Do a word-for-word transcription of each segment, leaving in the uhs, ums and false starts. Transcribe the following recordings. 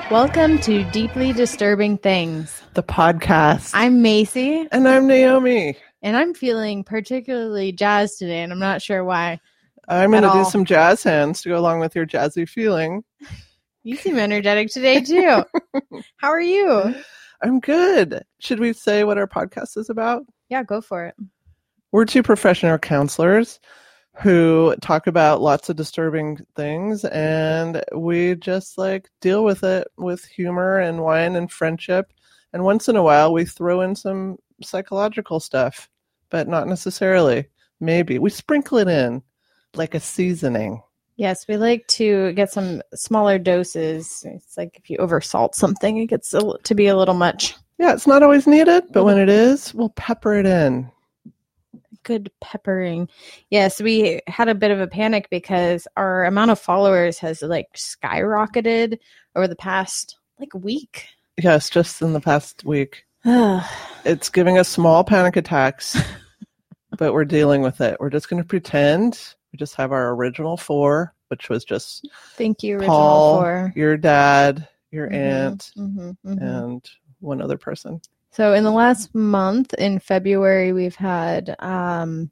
Welcome to Deeply Disturbing Things, the podcast. I'm Macy. And I'm Naomi. And I'm feeling particularly jazzed today, and I'm not sure why. I'm going to do some jazz hands to go along with your jazzy feeling. You seem energetic today, too. How are you? I'm good. Should we say what our podcast is about? Yeah, go for it. We're two professional counselors who talk about lots of disturbing things, and we just like deal with it with humor and wine and friendship. And once in a while, we throw in some psychological stuff, but not necessarily. Maybe we sprinkle it in like a seasoning. Yes, we like to get some smaller doses. It's like if you oversalt something, it gets to be a little much. Yeah, it's not always needed, but when it is, we'll pepper it in. Good peppering. Yes, we had a bit of a panic because our amount of followers has like skyrocketed over the past like week. Yes, just in the past week. It's giving us small panic attacks, but we're dealing with it. We're just going to pretend we just have our original four, which was just thank you, original Paul, four. Your dad, your mm-hmm, aunt, mm-hmm, mm-hmm. and one other person. So in the last month, in February, we've had, um,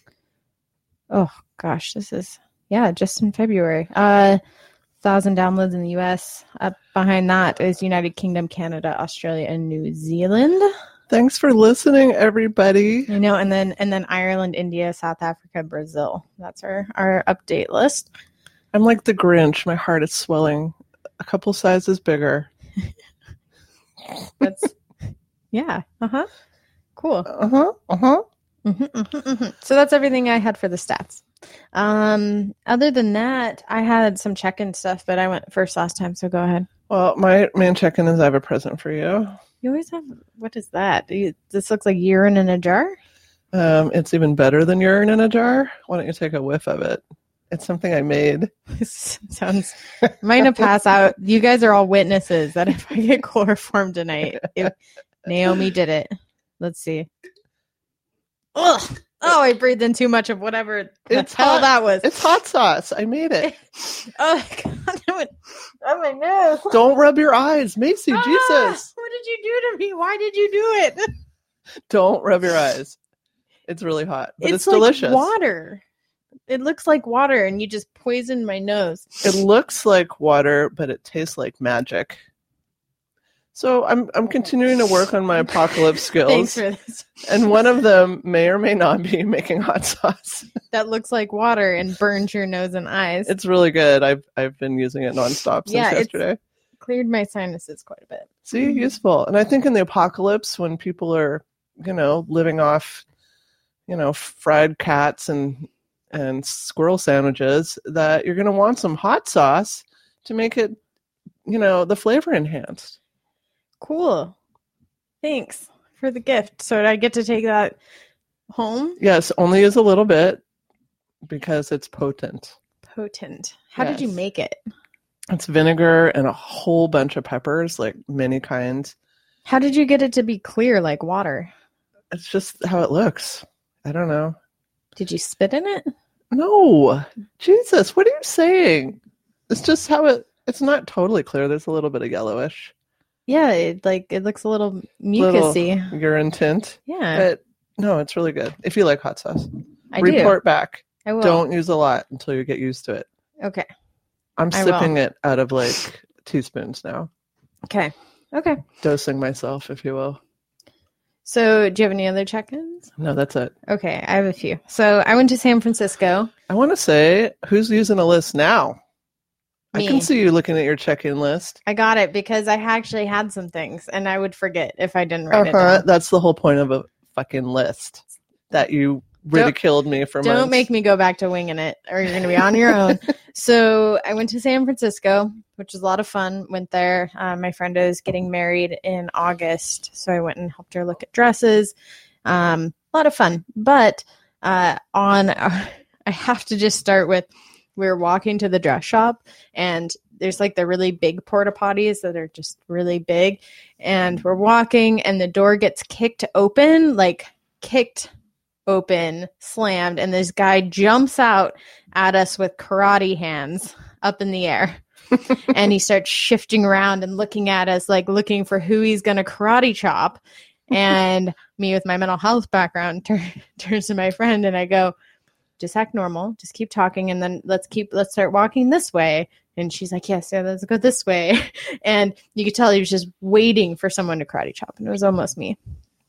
oh gosh, this is, yeah, just in February, uh, thousand downloads in the U S. Up behind that is United Kingdom, Canada, Australia, and New Zealand. Thanks for listening, everybody. I know, and then and then Ireland, India, South Africa, Brazil. That's our, our update list. I'm like the Grinch. My heart is swelling a couple sizes bigger. That's... Yeah. Uh-huh. Cool. Uh-huh. Uh-huh. Mm-hmm, mm-hmm, mm-hmm. So that's everything I had for the stats. Um, other than that, I had some check-in stuff, but I went first last time, so go ahead. Well, my main check-in is I have a present for you. You always have, what is that? You, this looks like urine in a jar? Um, it's even better than urine in a jar. Why don't you take a whiff of it? It's something I made. This sounds, I'm going to pass out. You guys are all witnesses that if I get chloroform tonight, if Naomi did it. Let's see. Ugh. Oh, I breathed in too much of whatever the it's hell hot. that was. It's hot sauce. I made it. Oh, God. That went on my nose. Don't rub your eyes. Macy, ah, Jesus. What did you do to me? Why did you do it? Don't rub your eyes. It's really hot, but it's, it's delicious. Like water. It looks like water, and you just poisoned my nose. It looks like water, but it tastes like magic. So I'm I'm continuing to work on my apocalypse skills. Thanks for this. And one of them may or may not be making hot sauce. That looks like water and burns your nose and eyes. It's really good. I've I've been using it nonstop since yeah, yesterday. It's cleared my sinuses quite a bit. See, mm-hmm. Useful. And I think in the apocalypse, when people are, you know, living off, you know, fried cats and and squirrel sandwiches, that you're going to want some hot sauce to make it, you know, the flavor enhanced. Cool. Thanks for the gift. So did I get to take that home? Yes, only use a little bit because it's potent. Potent. How yes. did you make it? It's vinegar and a whole bunch of peppers, like many kinds. How did you get it to be clear like water? It's just how it looks. I don't know. Did you spit in it? No. Jesus, what are you saying? It's just how it, it's not totally clear. There's a little bit of yellowish. Yeah, it like it looks a little mucusy. Little urine tint. Yeah. But no, it's really good. If you like hot sauce. I Report do. back. I will. Don't use a lot until you get used to it. Okay. I'm I sipping will. it out of like teaspoons now. Okay. Okay. Dosing myself, if you will. So do you have any other check-ins? No, that's it. Okay, I have a few. So I went to San Francisco. I want to say, who's using a list now? Me. I can see you looking at your check-in list. I got it because I actually had some things and I would forget if I didn't write uh-huh. it down. That's the whole point of a fucking list. That you ridiculed don't, me for Don't months. make me go back to winging it or you're going to be on your own. So I went to San Francisco, which was a lot of fun. Went there. Uh, my friend is getting married in August. So I went and helped her look at dresses. Um, a lot of fun. But uh, on, uh, I have to just start with, we were walking to the dress shop and there's like the really big porta potties that are just really big. And we're walking and the door gets kicked open, like kicked open, slammed. And this guy jumps out at us with karate hands up in the air. And he starts shifting around and looking at us, like looking for who he's going to karate chop. And me with my mental health background turn, turns to my friend and I go, just act normal. Just keep talking. And then let's keep, let's start walking this way. And she's like, yes, yeah, let's go this way. And you could tell he was just waiting for someone to karate chop. And it was almost me.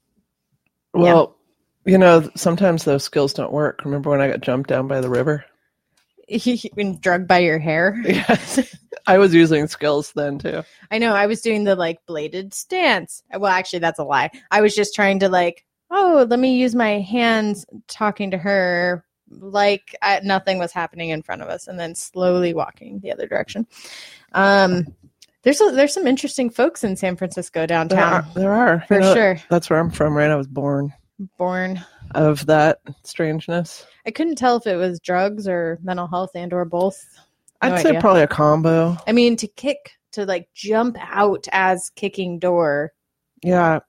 Well, yeah. You know, sometimes those skills don't work. Remember when I got jumped down by the river? Been drugged by your hair. Yes. I was using skills then too. I know. I was doing the like bladed stance. Well, actually, that's a lie. I was just trying to like, oh, let me use my hands talking to her like I, nothing was happening in front of us, and then slowly walking the other direction. Um, there's a, there's some interesting folks in San Francisco downtown. There are, there are. for you know, sure. That's where I'm from, right? I was born. Born of that strangeness. I couldn't tell if it was drugs or mental health and or both. No I'd say idea. probably a combo. I mean, to kick, to like jump out as kicking door. Yeah.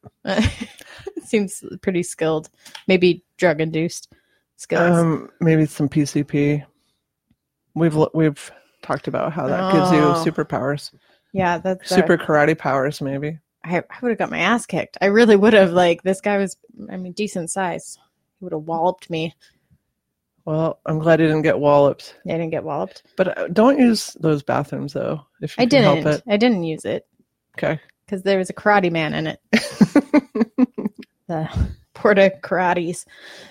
Seems pretty skilled. Maybe drug induced skills. Um, maybe some P C P. We've we've talked about how that oh. gives you superpowers. Yeah, that's super uh, karate powers. Maybe I, I would have got my ass kicked. I really would have. Like this guy was, I mean, decent size. He would have walloped me. Well, I'm glad you didn't get walloped. I didn't get walloped. But uh, don't use those bathrooms though. If you I can didn't. help it. I didn't use it. Okay. Because there was a karate man in it. The Porta Karates.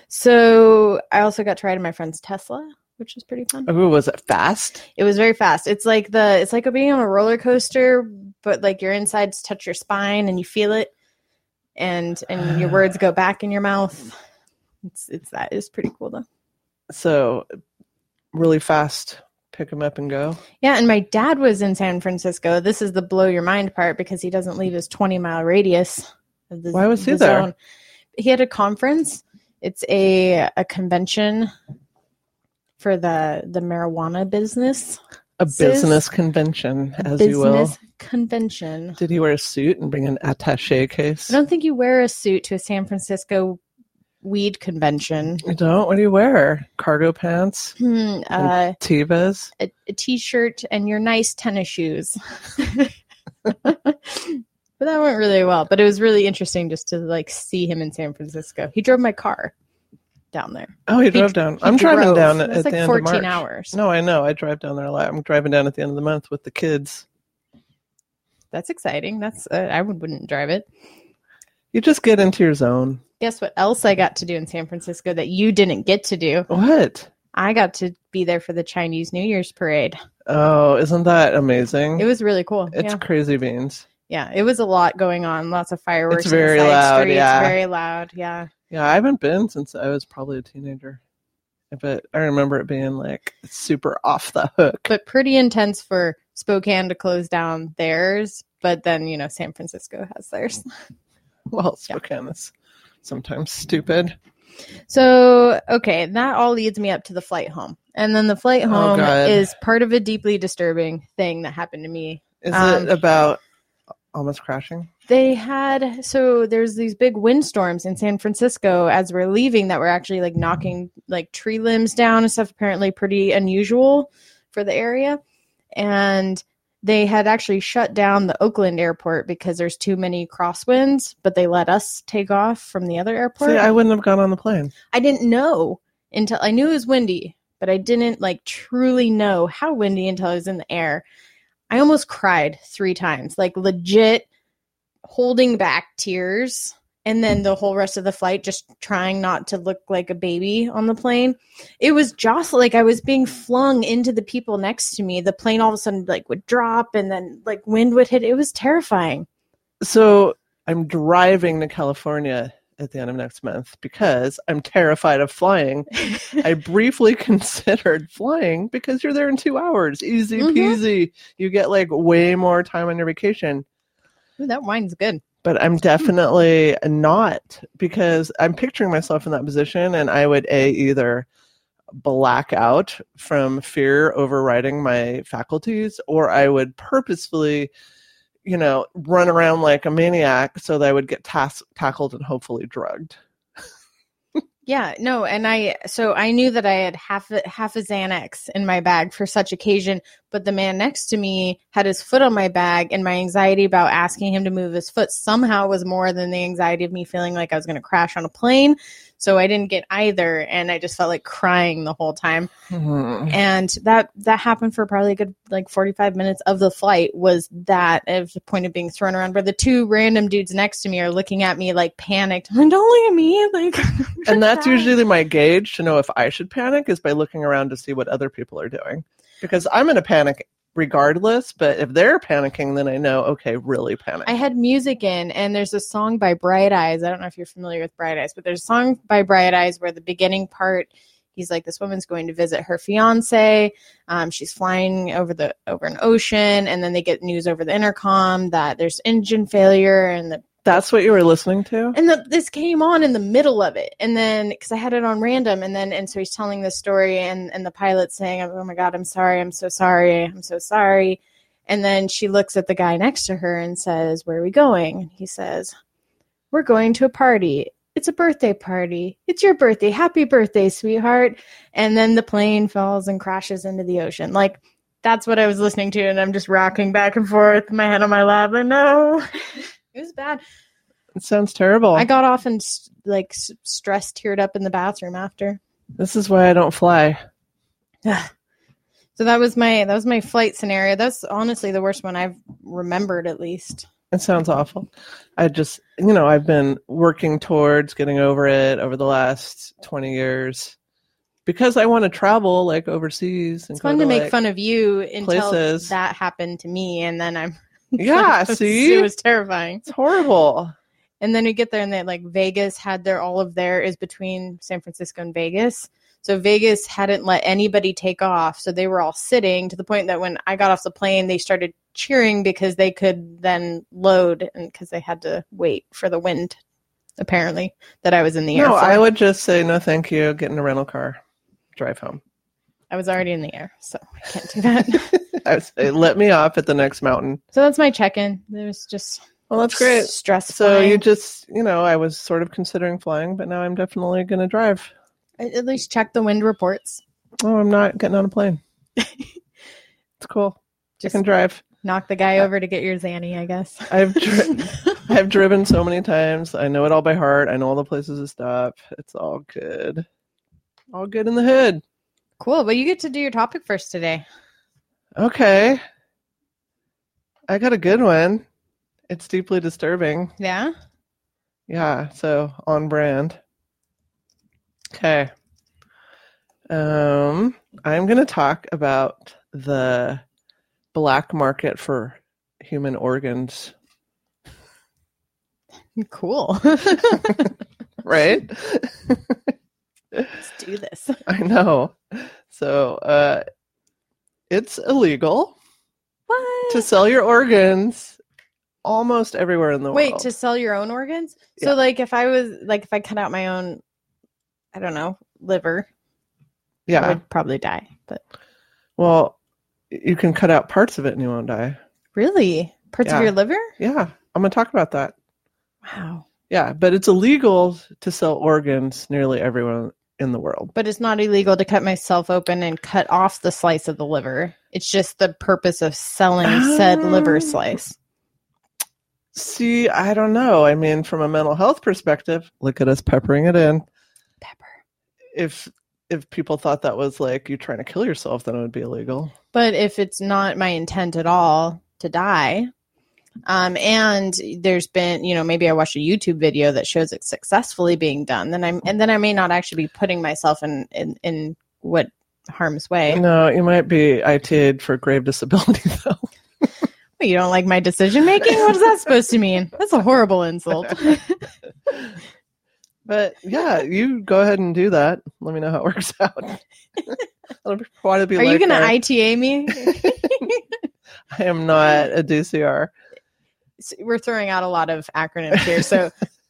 So I also got to ride in my friend's Tesla, which was pretty fun. Oh, was it fast? It was very fast. It's like the it's like being on a roller coaster, but like your insides touch your spine and you feel it, and and your words go back in your mouth. It's it's that it's pretty cool though. So really fast. Pick them up and go. Yeah, and my dad was in San Francisco. This is the blow your mind part because he doesn't leave his twenty mile radius. Of the, Why was he the there? Zone. He had a conference. It's a a convention for the the marijuana business. A business convention, as business you will. Convention. Did he wear a suit and bring an attaché case? I don't think you wear a suit to a San Francisco weed convention. You don't? What do you wear? Cargo pants? Hmm, uh, Tevas? a, a t-shirt and your nice tennis shoes. But that went really well. But it was really interesting just to like see him in San Francisco. He drove my car down there. Oh, he, he drove down. He I'm driving drove. down it at was the like end fourteen of March. hours. No, I know. I drive down there a lot. I'm driving down at the end of the month with the kids. That's exciting. That's uh, I would, wouldn't drive it. You just get into your zone. Guess what else I got to do in San Francisco that you didn't get to do? What? I got to be there for the Chinese New Year's parade. Oh, isn't that amazing? It was really cool. It's yeah. crazy beans. Yeah, it was a lot going on. Lots of fireworks. It's very on the side loud, streets, yeah. Very loud, yeah. Yeah, I haven't been since I was probably a teenager. But I remember it being like super off the hook. But pretty intense for Spokane to close down theirs. But then, you know, San Francisco has theirs. Well, Spokane yeah. is sometimes stupid. So, okay, that all leads me up to the flight home. And then the flight home oh, is part of a deeply disturbing thing that happened to me. Is um, it about almost crashing? They had, so there's these big windstorms in San Francisco as we're leaving that were actually like knocking like tree limbs down and stuff, apparently pretty unusual for the area. And they had actually shut down the Oakland airport because there's too many crosswinds, but they let us take off from the other airport. See, I wouldn't have gone on the plane. I didn't know until I knew it was windy, but I didn't like truly know how windy until I was in the air. I almost cried three times, like legit holding back tears. And then the whole rest of the flight, just trying not to look like a baby on the plane. It was jostling, like I was being flung into the people next to me. The plane all of a sudden like would drop and then like wind would hit. It was terrifying. So I'm driving to California at the end of next month because I'm terrified of flying. I briefly considered flying because you're there in two hours. Easy mm-hmm. peasy. You get like way more time on your vacation. Ooh, that wine's good. But I'm definitely not, because I'm picturing myself in that position and I would a either black out from fear overriding my faculties, or I would purposefully, you know, run around like a maniac so that I would get tas- tackled and hopefully drugged. Yeah, no, and I so I knew that I had half a, half a Xanax in my bag for such occasion, but the man next to me had his foot on my bag, and my anxiety about asking him to move his foot somehow was more than the anxiety of me feeling like I was going to crash on a plane. So I didn't get either, and I just felt like crying the whole time. Mm-hmm. And that that happened for probably a good like forty-five minutes of the flight. Was that at the point of being thrown around, where the two random dudes next to me are looking at me like panicked. I'm like, don't look at me, like. And that's usually my gauge to know if I should panic, is by looking around to see what other people are doing, because I'm in a panic regardless, but if they're panicking, then I know, okay, really panic. I had music in, and there's a song by Bright Eyes. I don't know if you're familiar with Bright Eyes, but there's a song by Bright Eyes where the beginning part, he's like, this woman's going to visit her fiance. Um, she's flying over the over an ocean, and then they get news over the intercom that there's engine failure, and the That's what you were listening to? And the, this came on in the middle of it. And then, because I had it on random, and then, and so he's telling this story, and, and the pilot's saying, oh my God, I'm sorry. I'm so sorry. I'm so sorry. And then she looks at the guy next to her and says, where are we going? And he says, we're going to a party. It's a birthday party. It's your birthday. Happy birthday, sweetheart. And then the plane falls and crashes into the ocean. Like, that's what I was listening to. And I'm just rocking back and forth, my head on my lap. And no. It was bad. It sounds terrible. I got off and like stressed, teared up in the bathroom after. This is why I don't fly. So that was my that was my flight scenario. That's honestly the worst one I've remembered, at least. It sounds awful. I just, you know, I've been working towards getting over it over the last twenty years because I want to travel like overseas. And it's fun to, to make like, fun of you until places. That happened to me, and then I'm. Yeah, see? It was terrifying. It's horrible. And then we get there, and they like Vegas had their all of their is between San Francisco and Vegas. So Vegas hadn't let anybody take off. So they were all sitting to the point that when I got off the plane, they started cheering because they could then load, and because they had to wait for the wind, apparently, that I was in the air. No, for. I would just say no thank you, get in a rental car, drive home. I was already in the air, so I can't do that. I would say, let me off at the next mountain. So that's my check-in. There's just well, that's great. Stress. So flying. you just, you know, I was sort of considering flying, but now I'm definitely going to drive. I at least check the wind reports. Oh, I'm not getting on a plane. It's cool. Just I can drive. Knock the guy over to get your Zanny, I guess. I've dri- I've driven so many times. I know it all by heart. I know all the places to stop. It's all good. All good in the hood. Cool. Well, you get to do your topic first today. Okay. I got a good one. It's deeply disturbing. Yeah? Yeah, so on brand. Okay. Um, I'm going to talk about the black market for human organs. Cool. Right? Let's do this. I know. So, uh, it's illegal what? to sell your organs almost everywhere in the Wait, world. to sell your own organs? Yeah. So, like, if I was, like, if I cut out my own, I don't know, liver, yeah. I would probably die. But well, you can cut out parts of it and you won't die. Really? Parts yeah. of your liver? Yeah. I'm going to talk about that. Wow. Yeah, but it's illegal to sell organs nearly everywhere in the world. But it's not illegal to cut myself open and cut off the slice of the liver. It's just the purpose of selling um, said liver slice. See, I don't know. I mean, from a mental health perspective, look at us peppering it in. Pepper. If if people thought that was like you trying to kill yourself, then it would be illegal. But if it's not my intent at all to die, um, and there's been, you know, maybe I watched a YouTube video that shows it successfully being done, then I'm, and then I may not actually be putting myself in, in, in what harm's way. No, you might be I T'd for grave disability though. Well, you don't like my decision making? What is that supposed to mean? That's a horrible insult. But yeah, you go ahead and do that. Let me know how it works out. Want to be Are you going to our... I T A me? I am not a D C R. We're throwing out a lot of acronyms here. So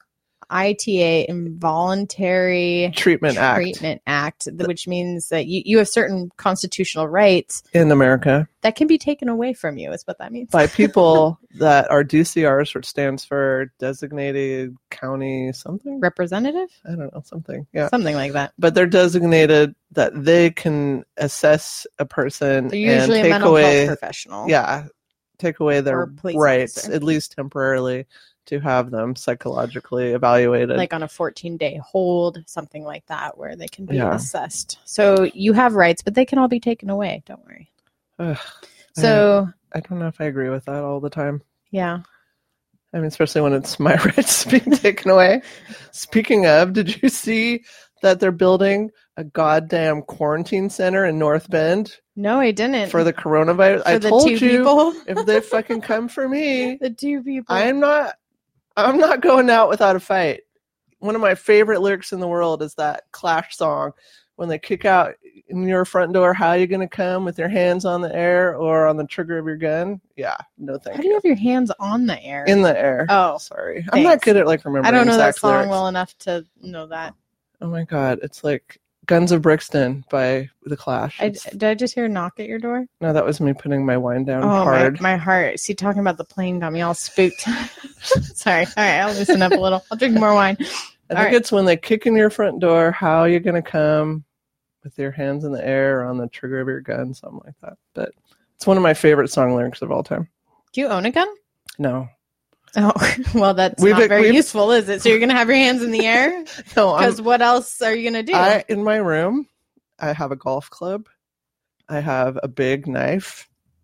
I T A, Involuntary Treatment Act Treatment Act, which means that you, you have certain constitutional rights in America that can be taken away from you, is what that means. by people that are D C Rs, which stands for Designated County something? Representative? I don't know, something. Yeah. Something like that. But they're designated that they can assess a person They're usually and a take mental away, health professional. yeah, take away Or their a police rights, officer. at least temporarily, to have them psychologically evaluated. Like on a fourteen-day hold, something like that, where they can be Yeah. assessed. So you have rights, but they can all be taken away. Don't worry. Ugh, So, I, I don't know if I agree with that all the time. yeah. I mean, especially when it's my rights being taken away. Speaking of, did you see that they're building a goddamn quarantine center in North Bend No, I didn't. for the coronavirus? For I the told two you, people. if they fucking come for me, The two people. I'm not. I'm not going out without a fight. One of my favorite lyrics in the world is that Clash song when they kick out in your front door. How you gonna come with your hands on the air or on the trigger of your gun? Yeah, no thank How do you have your hands on the air? In the air. Oh, sorry. I'm not thanks. good at like remembering. I don't know that exact song lyrics. well enough to know that. Oh my god, it's like Guns of Brixton by The Clash. I, It's- did I just hear a knock at your door? no, that was me putting my wine down Oh, my, hard. my heart. See, talking about the plane got me all spooked. Sorry. All right, I'll loosen up a little. I'll drink more wine. I think right. it's when they kick in your front door. How are you gonna come with your hands in the air or on the trigger of your gun? Something like that. But it's one of my favorite song lyrics of all time. Do you own a gun? No, Oh, well, that's We've- not very we've- useful, is it? So you're going to have your hands in the air? no. I'm, Because what else are you going to do? I in my room, I have a golf club. I have a big knife.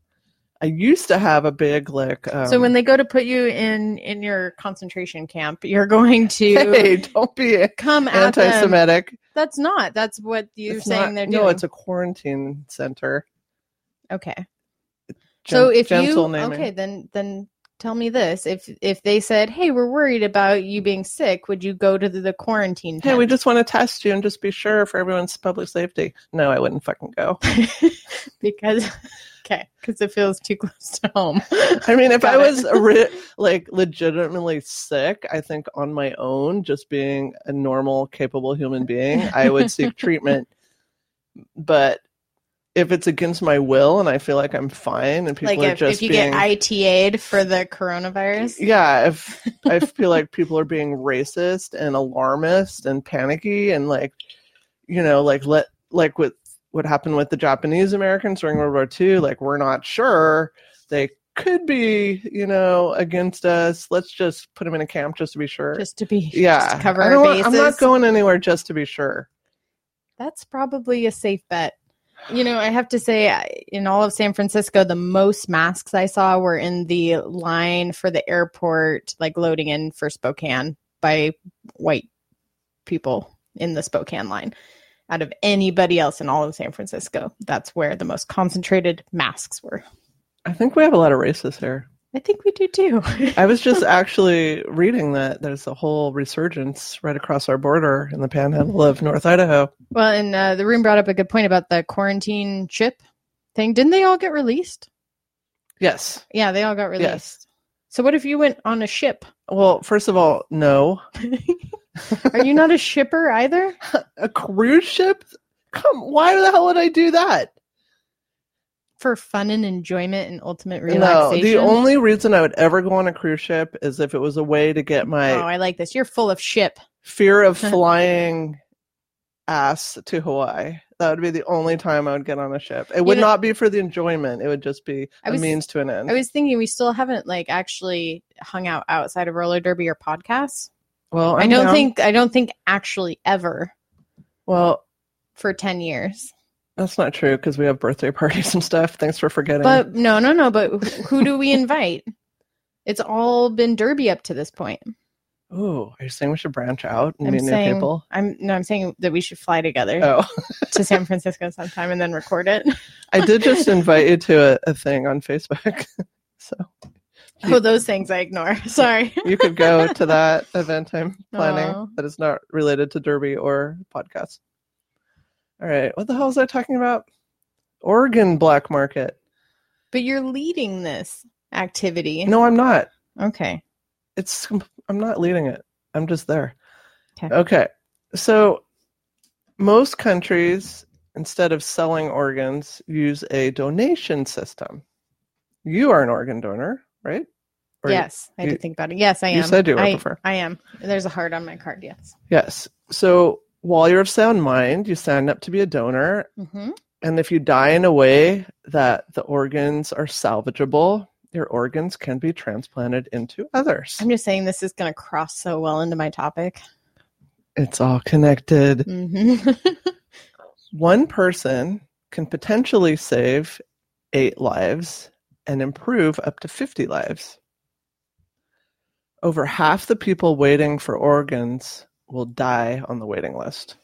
I used to have a big like. Um, so when they go to put you in in your concentration camp, you're going to hey, don't be come at them. anti-Semitic. That's not. That's what you're It's saying not- they're doing. No, it's a quarantine center. Okay. Gen- So if you gentle naming. okay, then then tell me this: if if they said, "Hey, we're worried about you being sick," would you go to the, the quarantine? Hey, we tent? just want to test you and just be sure for everyone's public safety. No, I wouldn't fucking go. because okay, because it feels too close to home. I mean, if Got I it. was re- like legitimately sick, I think on my own, just being a normal, capable human being, I would seek treatment. But if it's against my will and I feel like I'm fine and people like are if, just if you being, get I T A'd for the coronavirus. yeah, if I feel like people are being racist and alarmist and panicky and like, you know, like let like with what happened with the Japanese Americans during World War Two, like we're not sure they could be, you know, against us. Let's just put them in a camp just to be sure. Just to be, yeah, just to cover I our don't want- bases. I'm not going anywhere just to be sure. That's probably a safe bet. You know, I have to say, I- in all of San Francisco, the most masks I saw were in the line for the airport, like loading in for Spokane by white people in the Spokane line. Out of anybody else in all of San Francisco, that's where the most concentrated masks were. I think we have a lot of racists here. I think we do too. I was just actually reading that there's a whole resurgence right across our border in the panhandle of North Idaho. Well, and uh, the room brought up a good point about the quarantine chip thing. Didn't they all get released? Yes. Yeah, they all got released. Yes. So what if you went on a ship? Well, first of all, no. Are you not a shipper either? A cruise ship? Come, why the hell would I do that? For fun and enjoyment and ultimate No, relaxation? the only reason I would ever go on a cruise ship is if it was a way to get my Oh, I like this. You're full of ship. fear of flying ass to Hawaii. That would be the only time I would get on a ship. It would know- not be for the enjoyment. It would just be I a was- means to an end. I was thinking we still haven't like actually hung out outside of roller derby or podcasts. well, I'm I I'm do not down. think I don't think actually ever Well, for ten years. that's not true because we have birthday parties and stuff. Thanks for forgetting. But no, no, no. But wh- who do we invite? It's all been derby up to this point. Ooh, are you saying we should branch out and I'm meet new saying people? I'm no, I'm saying that we should fly together Oh, to San Francisco sometime and then record it. I did just invite you to a, a thing on Facebook. So Oh, those things I ignore. Sorry. you could go to that event I'm planning Aw. that is not related to Derby or podcasts. All right. What the hell was I talking about? Oregon black market. But you're leading this activity. No, I'm not. Okay. It's I'm not leading it. I'm just there. Okay. Okay. So most countries, instead of selling organs, use a donation system. You are an organ donor, right? Or yes, I you, did think about it. Yes, I am. You said you were I, before. I am. There's a heart on my card, yes. Yes. So while you're of sound mind, you sign up to be a donor. Mm-hmm. And if you die in a way that the organs are salvageable, your organs can be transplanted into others. I'm just saying this is going to cross so well into my topic. It's all connected. Mm-hmm. One person can potentially save eight lives and improve up to fifty lives. Over half the people waiting for organs will die on the waiting list.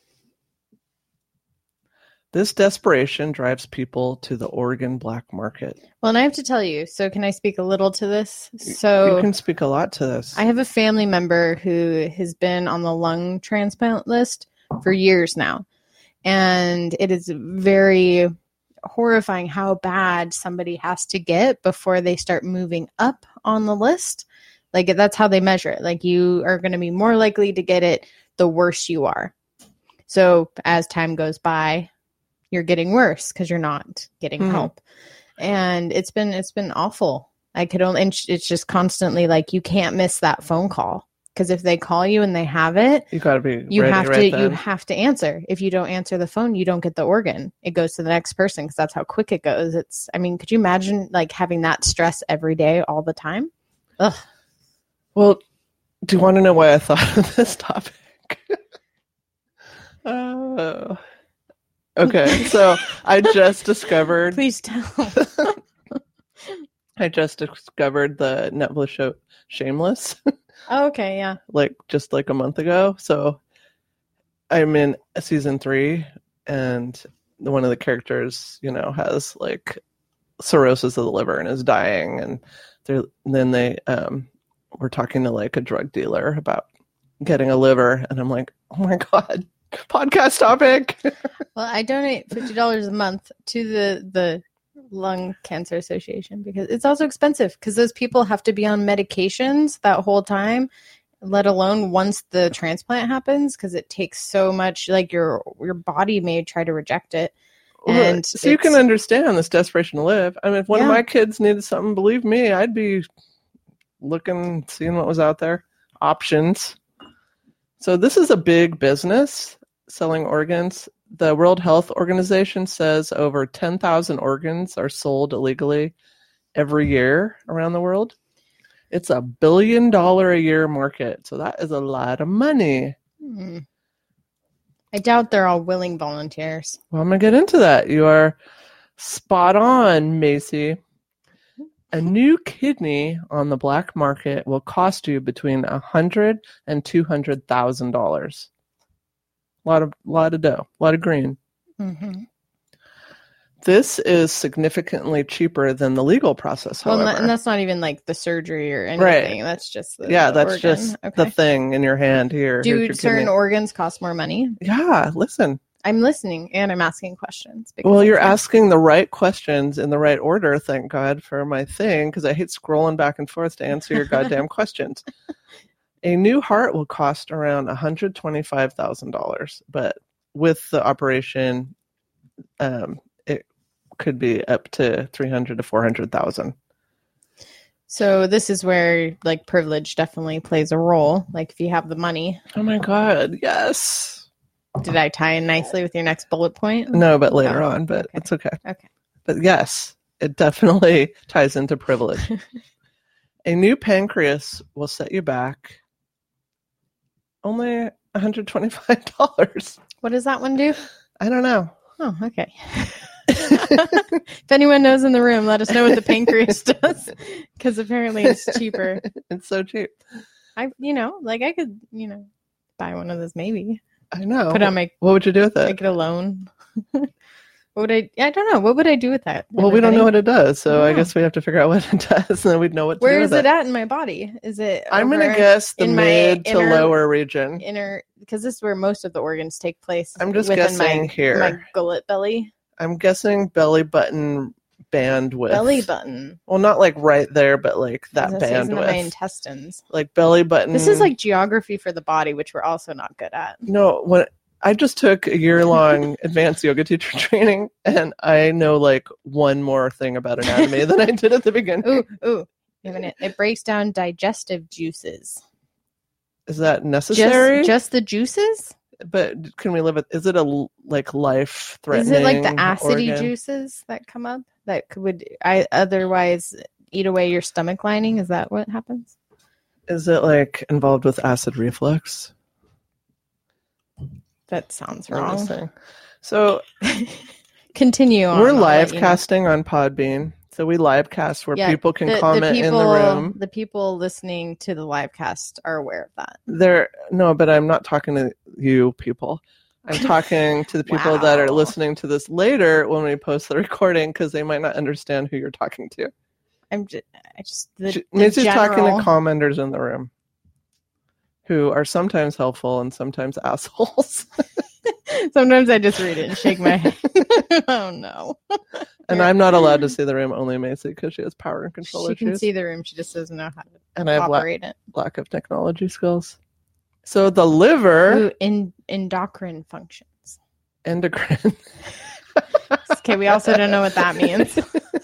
This desperation drives people to the organ black market. Well, and I have to tell you, so can I speak a little to this? So you can speak a lot to this. I have a family member who has been on the lung transplant list for years now. And it is very horrifying how bad somebody has to get before they start moving up on the list. Like, that's how they measure it. Like, you are going to be more likely to get it the worse you are. So as time goes by, you're getting worse because you're not getting Hmm. help. And it's been it's been awful. I could only, and it's just constantly like, you can't miss that phone call. Because if they call you and they have it, you got to be you ready have right to then. you have to answer. If you don't answer the phone, you don't get the organ. It goes to the next person because that's how quick it goes. It's I mean, could you imagine like having that stress every day all the time? Ugh. Well, do you want to know why I thought of this topic? Oh. Okay, so I just discovered. Please tell. I just discovered the Netflix show Shameless, Oh, okay, yeah. like just like a month ago. So I'm in season three, and one of the characters, you know, has like cirrhosis of the liver and is dying, and they're and then they um were talking to like a drug dealer about getting a liver, and I'm like, oh my god. Podcast topic. Well, I donate fifty dollars a month to the the Lung Cancer Association because it's also expensive because those people have to be on medications that whole time, let alone once the transplant happens, because it takes so much. Like your your body may try to reject it, and well, so you can understand this desperation to live. I mean, if one yeah. of my kids needed something, believe me, I'd be looking, seeing what was out there, options. So this is a big business. Selling organs. The World Health Organization says over ten thousand organs are sold illegally every year around the world. It's a billion dollar a year market. So that is a lot of money. Hmm. I doubt they're all willing volunteers. Well, I'm going to get into that. You are spot on, Macy. A new kidney on the black market will cost you between one hundred thousand dollars and two hundred thousand dollars. A lot of, lot of dough, a lot of green. Mm-hmm. This is significantly cheaper than the legal process, however. Well, and that's not even like the surgery or anything. Right. That's just the yeah, the that's organ. just okay. the thing in your hand here. Do Here's your certain kidney. organs cost more money? Yeah, listen. I'm listening and I'm asking questions. because Well, I'm you're fun. asking the right questions in the right order, thank God, for my thing, because I hate scrolling back and forth to answer your goddamn questions. A new heart will cost around one hundred twenty-five thousand dollars, but with the operation, um, it could be up to three hundred to four hundred thousand. So this is where like privilege definitely plays a role. Like if you have the money. Oh my God, yes. Did I tie in nicely with your next bullet point? No, but later Oh, on, but okay. it's okay. Okay. But yes, it definitely ties into privilege. A new pancreas will set you back only one hundred twenty-five dollars. What does that one do? I don't know. Oh, okay. If anyone knows in the room, let us know what the pancreas does, because apparently it's cheaper. It's so cheap. I, you know, like I could, you know, buy one of those maybe. I know. Put on my, What would you do with it? make it a loan. What would I? I don't know. What would I do with that? Well, we don't know what it does, so I Yeah. guess we have to figure out what it does, and then we'd know what to Where do is with it at in my body? Is it? I'm going to over guess the in my mid to inner- lower region. inner, because this is where most of the organs take place. I'm just within guessing my, here. my gullet belly. I'm guessing belly button bandwidth. Belly button. Well, not like right there, but like that This isn't in my bandwidth. intestines. Like belly button. This is like geography for the body, which we're also not good at. No, when I just took a year-long advanced yoga teacher training, and I know like one more thing about anatomy than I did at the beginning. Ooh, ooh. You have an- It breaks down digestive juices. Is that necessary? Just, just the juices? But can we live with? Is it a like life-threatening? Is it like the acidy organ? juices that come up that would I otherwise eat away your stomach lining? Is that what happens? Is it like involved with acid reflux? That sounds I'm just wrong. saying. So Continue on. we're I'll live let you know. casting on Podbean. So we live cast where Yeah, people can the, comment the people, in the room. The people listening to the live cast are aware of that. They're no, but I'm not talking to you people. I'm talking to the people that are Wow. listening to this later when we post the recording because they might not understand who you're talking to. I'm just, I just the, She- the Macy's talking general- to commenters in the room who are sometimes helpful and sometimes assholes. Sometimes I just read it and shake my head. Oh no! And I'm not allowed to see the room, only Macy, because she has power and control She issues. can see the room. She just doesn't know how to and I have la- operate it. lack of technology skills. So the liver, Ooh, in, endocrine functions. endocrine. Okay, we also don't know what that means.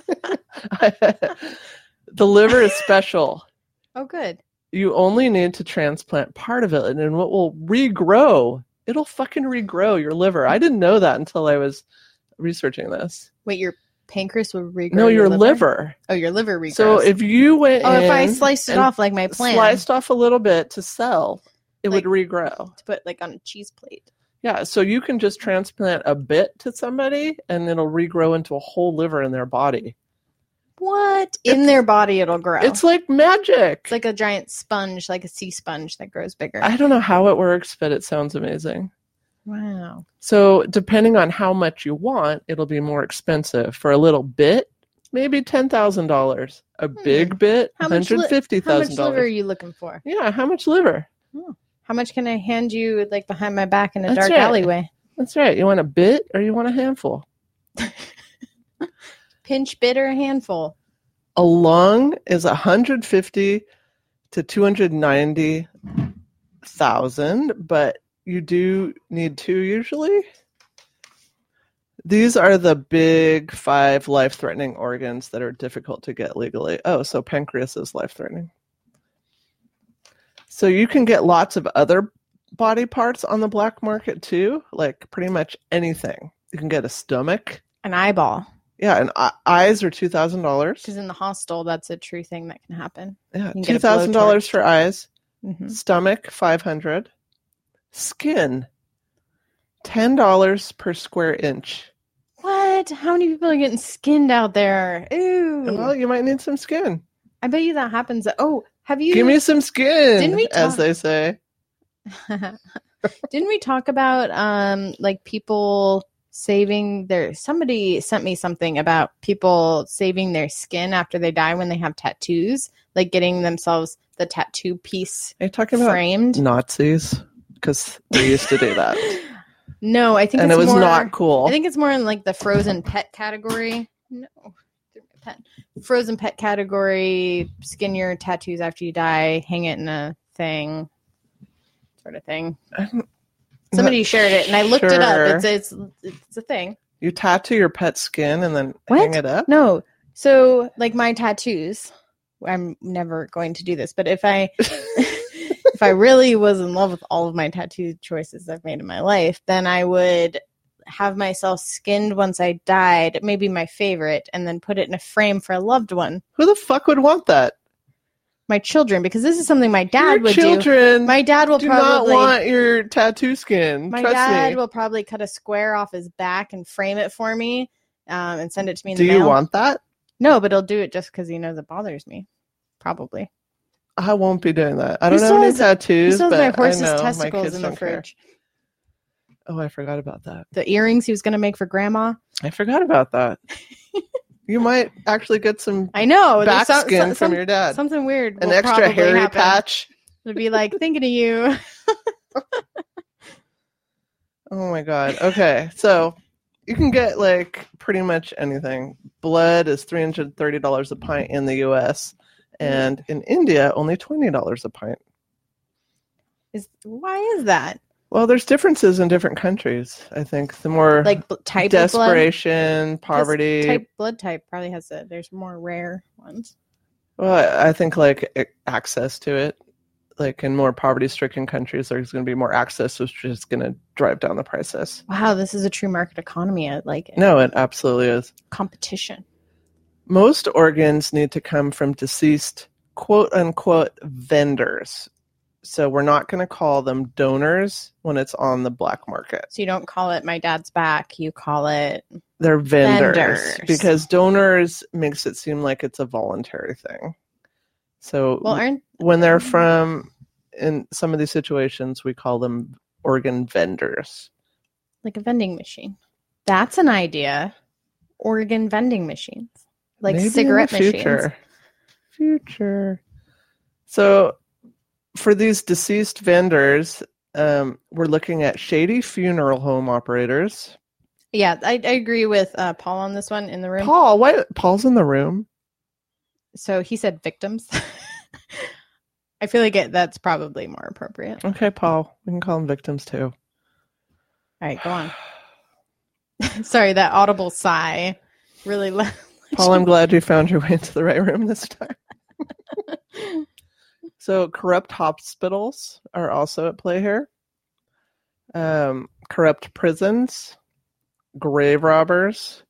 The liver is special. Oh, good. You only need to transplant part of it, and then what will regrow? It'll fucking regrow your liver. I didn't know that until I was researching this. Wait, your pancreas would regrow. No, your, your liver? liver. Oh, your liver regrows. So if you went oh, in if I sliced it and off like my plan, sliced off a little bit to sell, it Like- would regrow. to put like on a cheese plate. Yeah, so you can just transplant a bit to somebody, and it'll regrow into a whole liver in their body. What? In It's- their body, it'll grow. It's like magic. It's like a giant sponge, like a sea sponge that grows bigger. I don't know how it works, but it sounds amazing. Wow. So depending on how much you want, it'll be more expensive. For a little bit, maybe ten thousand dollars. A big bit, How one much, li- hundred fifty how much thousand liver are dollars. you looking for? Yeah, how much liver? How much can I hand you like behind my back in a That's dark right. alleyway? That's right. You want a bit or you want a handful? Pinch, bit, or a handful? A lung is one hundred fifty to two hundred ninety thousand, but you do need two usually. These are the big five life-threatening organs that are difficult to get legally. Oh, so pancreas is life-threatening. So you can get lots of other body parts on the black market too, like pretty much anything. You can get a stomach. An eyeball. Yeah, and eye- eyes are two thousand dollars. Because in the hostel, that's a true thing that can happen. Yeah, can get a two thousand dollars for eyes. Mhm. Stomach, five hundred dollars. Skin, ten dollars per square inch. What? How many people are getting skinned out there? Ooh. Well, you might need some skin. I bet you that happens. Oh, have you? Give me some skin, Didn't we as talk- they say. Didn't we talk about um like people saving their somebody sent me something about people saving their skin after they die when they have tattoos, like getting themselves the tattoo piece Are you talking about framed? Nazis? Because they used to do that. No, I think And it's it was more, not cool. I think it's more in like the frozen pet category. No. Pet. Frozen pet category, skin your tattoos after you die, hang it in a thing, sort of thing. I'm Somebody not shared it, and I looked it up. sure. It's it's it's a thing. You tattoo your pet's skin and then What? hang it up? No, so like my tattoos, I'm never going to do this, but if I if I really was in love with all of my tattoo choices I've made in my life, then I would have myself skinned once I died, maybe my favorite, and then put it in a frame for a loved one, Who the fuck would want that? my children, because this is something my dad Your would children do. My dad will do probably not want your tattoo skin. my Trust dad me. will probably cut a square off his back and frame it for me, um, and send it to me in Do the you mail. want that? No, but he'll do it just because he knows it bothers me. Probably. I won't be doing that. I don't He have any still has- tattoos, He still has but my horse's I know my testicles kids in the don't care. fridge. Oh, I forgot about that. The earrings he was going to make for grandma. I forgot about that. You might actually get some I know. back there's some- skin some- from some- your dad. Something weird. An will extra probably hairy happen. patch. It'd be like, thinking of you. Oh my god. Okay, so you can get like pretty much anything. Blood is three hundred thirty dollars a pint in the U S, and in India, only twenty dollars a pint. Is why is that? Well, there's differences in different countries. I think the more Like b- type desperation, of blood? poverty. Type blood type probably has a. There's more rare ones. Well, I I think like a- access to it, like in more poverty-stricken countries, there's going to be more access, which is going to drive down the prices. Wow, this is a true market economy. I like it. No, it absolutely is. Competition. Most organs need to come from deceased, quote unquote, vendors. So we're not going to call them donors when it's on the black market. So you don't call it my dad's back. You call it They're vendors, vendors. because donors makes it seem like it's a voluntary thing. So well, aren't when they're from, in some of these situations, we call them organ vendors. like a vending machine. That's an idea. Organ vending machines, like Maybe in cigarette the machines. future. Future. So for these deceased vendors, um, we're looking at shady funeral home operators. Yeah, I, I agree with uh, Paul on this one in the room. Paul, why? Paul's in the room. So he said victims. I feel like it, that's probably more appropriate. All Okay, Paul. We can call them victims too. right, go on. Sorry, that audible sigh really. Le- Paul, I'm glad you found your way into the right room this time. So corrupt hospitals are also at play here. Um, corrupt prisons, grave robbers,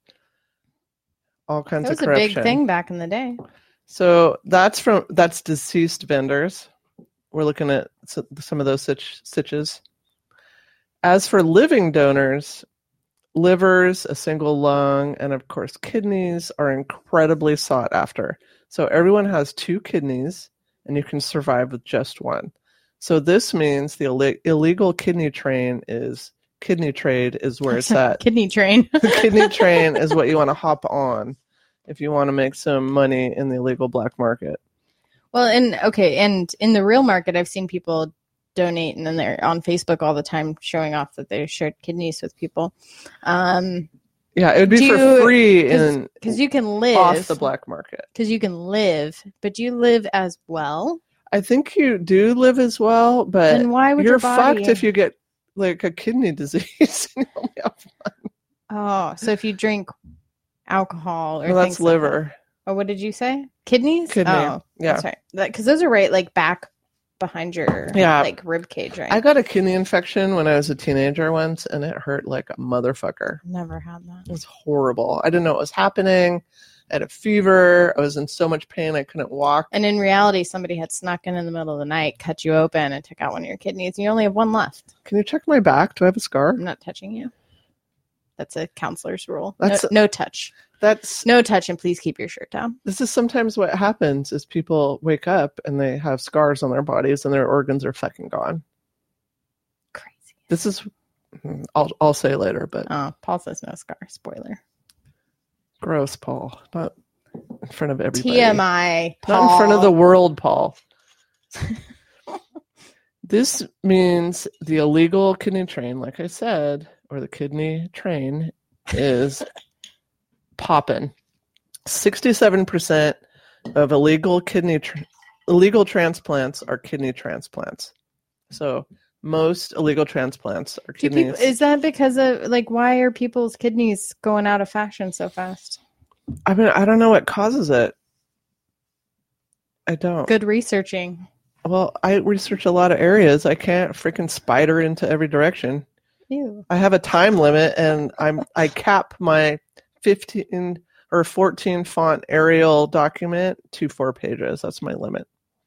all kinds That was of a corruption. big thing back in the day. So that's from that's deceased vendors. We're looking at s- some of those sitch, sitches. As for living donors, livers, a single lung, and of course kidneys are incredibly sought after. So everyone has two kidneys, and you can survive with just one. So this means the Ill- illegal kidney train is kidney trade is where it's at. Kidney train. The kidney train is what you want to hop on if you want to make some money in the illegal black market. Well, and okay, and in the real market, I've seen people donate, and then they're on Facebook all the time showing off that they shared kidneys with people. Um, Yeah, it would be Do for you- free in because you can live off the black market. Because you can live, but do you live as well? I think you do live as well, but Then why would you're your body? fucked if you get like a kidney disease. and you only have one. Oh, so if you drink alcohol or Well, things that's like liver. that. Oh, what did you say? Kidneys? Kidney. Oh, Yeah. that's right. Because those are right, like back behind your Yeah. like rib cage, right? I got a kidney infection when I was a teenager once, and it hurt like a motherfucker. Never had that. It was horrible. I didn't know what was happening. I had a fever. I was in so much pain I couldn't walk. And in reality, somebody had snuck in in the middle of the night, cut you open, and took out one of your kidneys, and you only have one left. Can you check my back? Do I have a scar? I'm not touching you. That's a counselor's rule. That's- no, no touch. That's No touch, and please keep your shirt down. this is sometimes what happens is people wake up and they have scars on their bodies and their organs are fucking gone. Crazy. This is I'll I'll say later, but Oh, Paul says no scar. Spoiler. gross, Paul. Not in front of everybody. T M I. Paul. Not in front of the world, Paul. This means the illegal kidney train, like I said, or the kidney train is popping. sixty-seven percent of illegal kidney tra- illegal transplants are kidney transplants. So most illegal transplants are Do kidneys. people, is that because of like why are people's kidneys going out of fashion so fast? I mean, I don't know what causes it. I don't. Good researching. Well, I research a lot of areas. I can't freaking spider into every direction. Ew. I have a time limit, and I'm I cap my fifteen or fourteen font Arial document to four pages. That's my limit.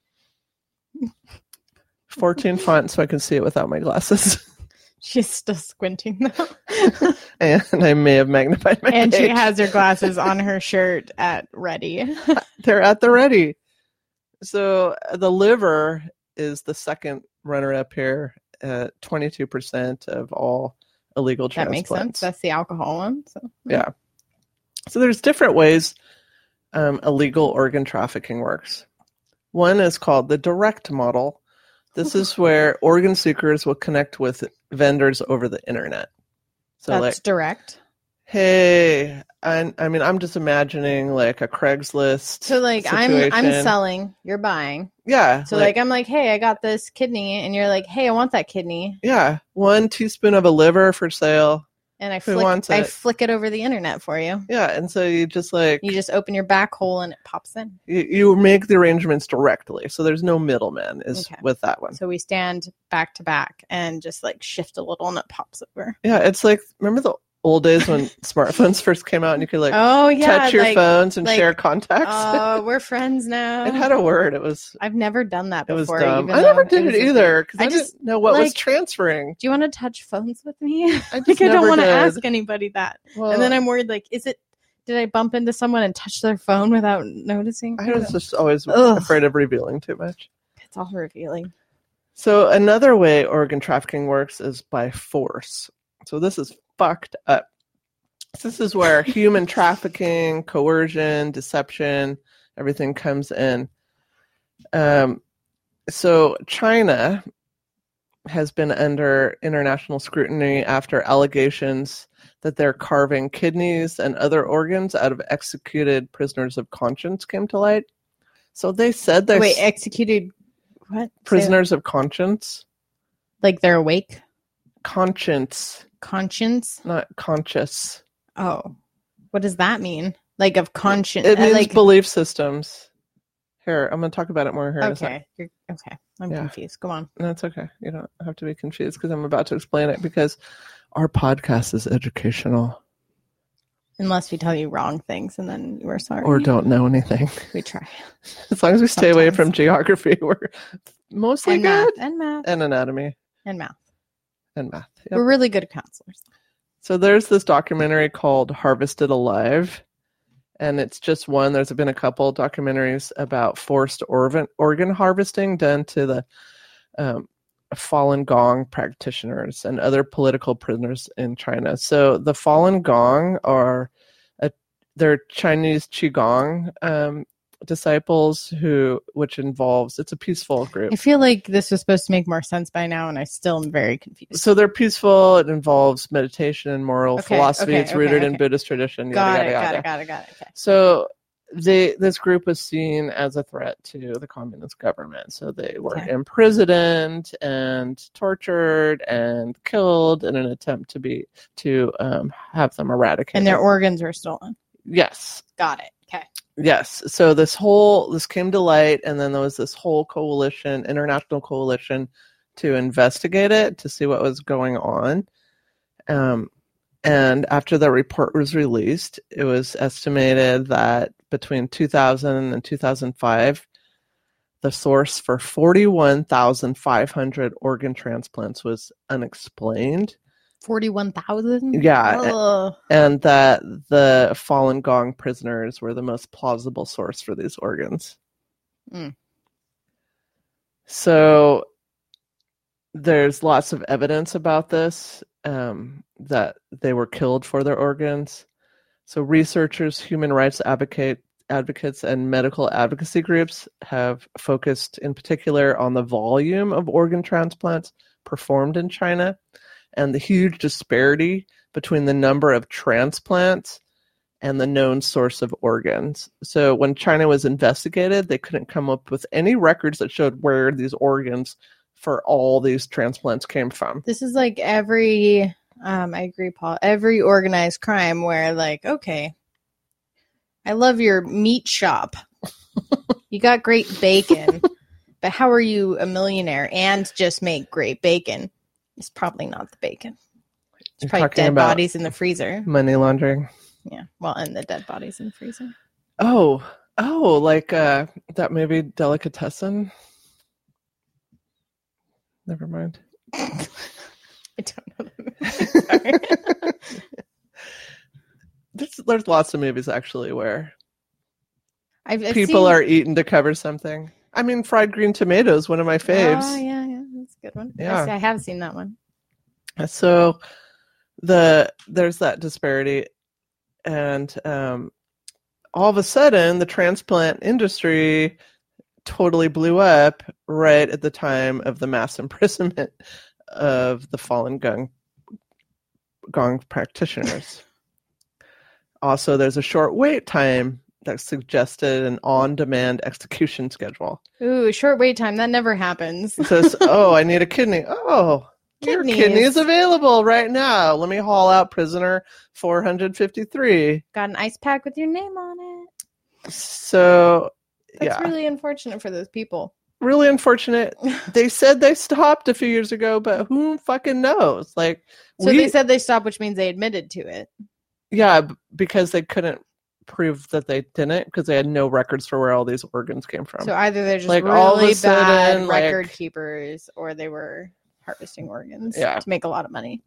fourteen font, so I can see it without my glasses. She's still squinting though. And I may have magnified my And she page. has her glasses on her shirt at ready. They're at the ready. So uh, the liver is the second runner-up here at twenty-two percent of all illegal That transplants. makes sense. That's the alcohol one. So Yeah. So there's different ways um, illegal organ trafficking works. One is called the direct model. This is where organ seekers will connect with vendors over the internet. So that's like, direct. hey, I, I mean, I'm just imagining like a Craigslist. So like situation. I'm I'm selling, you're buying. Yeah. So like, like I'm like, hey, I got this kidney, and you're like, hey, I want that kidney. Yeah, one teaspoon of a liver for sale. And I Who flick, wants I it? flick it over the internet for you. Yeah, and so you just like You just open your back hole and it pops in. you, you make the arrangements directly, so there's no middleman. Is Okay. with that one. So we stand back to back and just like shift a little, and it pops over. Yeah, it's like remember the old days when smartphones first came out, and you could like oh yeah, touch your like, phones and like, share contacts. Oh, we're friends now. It had a word. It was. I've never done that It was before. dumb. Even I never though did was it a either because thing. I, I just didn't know what was like- transferring. Do you want to touch phones with me? I just like I don't never want to did. ask anybody that. Well, And then I'm worried, like, is it? Did I bump into someone and touch their phone without noticing? I was just always Ugh. afraid of revealing too much. It's all revealing. So another way organ trafficking works is by force. So this is fucked up. This is where human trafficking, coercion, deception, everything comes in. Um, so China has been under international scrutiny after allegations that they're carving kidneys and other organs out of executed prisoners of conscience came to light. So they said they Wait, executed what? prisoners of conscience. Like they're awake? Conscience, Conscience? not conscious. Oh. What does that mean? Like of conscience? It means like, belief systems. Here, I'm going to talk about it more here. In a okay. You're, okay. I'm Yeah. confused. Go on. No, it's okay. You don't have to be confused because I'm about to explain it because our podcast is educational. Unless we tell you wrong things and then we're sorry. Or don't know anything. We try. As long as we stay away Sometimes. from geography, we're mostly And good. math. And math. And anatomy And math. and math. Yep. We're really good counselors. So there's this documentary called Harvested Alive. And it's just one. There's been a couple documentaries about forced organ, organ harvesting done to the um, Falun Gong practitioners and other political prisoners in China. So the Falun Gong are a, they're Chinese Qigong um, disciples who, which involves, it's a peaceful group. I feel like this was supposed to make more sense by now, and I still am very confused. So they're peaceful. It involves meditation and moral Okay, philosophy. okay, it's okay, rooted in okay. Buddhist tradition. Yada, got yada, it, got yada. it, got it, got it. Okay. So they this group was seen as a threat to the communist government. So they were Okay. imprisoned and tortured and killed in an attempt to be to um, have them eradicated. And their organs were stolen. yes, Got it. Okay. yes. So this whole this came to light, and then there was this whole coalition, international coalition, to investigate it to see what was going on. Um, And after the report was released, it was estimated that between two thousand and two thousand five, the source for forty-one thousand five hundred organ transplants was unexplained. forty-one thousand? Yeah. Ugh. And that the Falun Gong prisoners were the most plausible source for these organs. Mm. So there's lots of evidence about this, um, that they were killed for their organs. So researchers, human rights advocate, advocates, and medical advocacy groups have focused in particular on the volume of organ transplants performed in China and the huge disparity between the number of transplants and the known source of organs. So when China was investigated, they couldn't come up with any records that showed where these organs for all these transplants came from. This is like every, um, I agree, Paul, every organized crime where, like, okay, I love your meat shop. You got great bacon, but how are you a millionaire and just make great bacon? It's probably not the bacon. It's You're probably talking dead about bodies in the freezer. money laundering. Yeah, well, and the dead bodies in the freezer. Oh, oh, like uh, that movie Delicatessen? Never mind. I don't know the movie. Sorry. There's, there's lots of movies actually where I've, I've people seen... are eating to cover something. I mean, fried green tomatoes, one of my faves. Oh, yeah, yeah, that's a good one. Yeah. I, see, I have seen that one. So the there's that disparity, and um, all of a sudden the transplant industry totally blew up right at the time of the mass imprisonment of the Falun Gong Gong practitioners. Also, there's a short wait time that suggested an on-demand execution schedule. Ooh, short wait time. That never happens. It says, oh, I need a kidney. Oh, Kidneys. your kidney is available right now. Let me haul out prisoner four hundred fifty-three. Got an ice pack with your name on it. So, That's yeah. really unfortunate for those people. Really unfortunate. They said they stopped a few years ago, but who fucking knows? Like, So we, they said they stopped, which means they admitted to it. yeah, b- because they couldn't prove that they didn't, because they had no records for where all these organs came from. So either they're just Like, all of a really bad sudden, like- record keepers, or they were harvesting organs Yeah. to make a lot of money.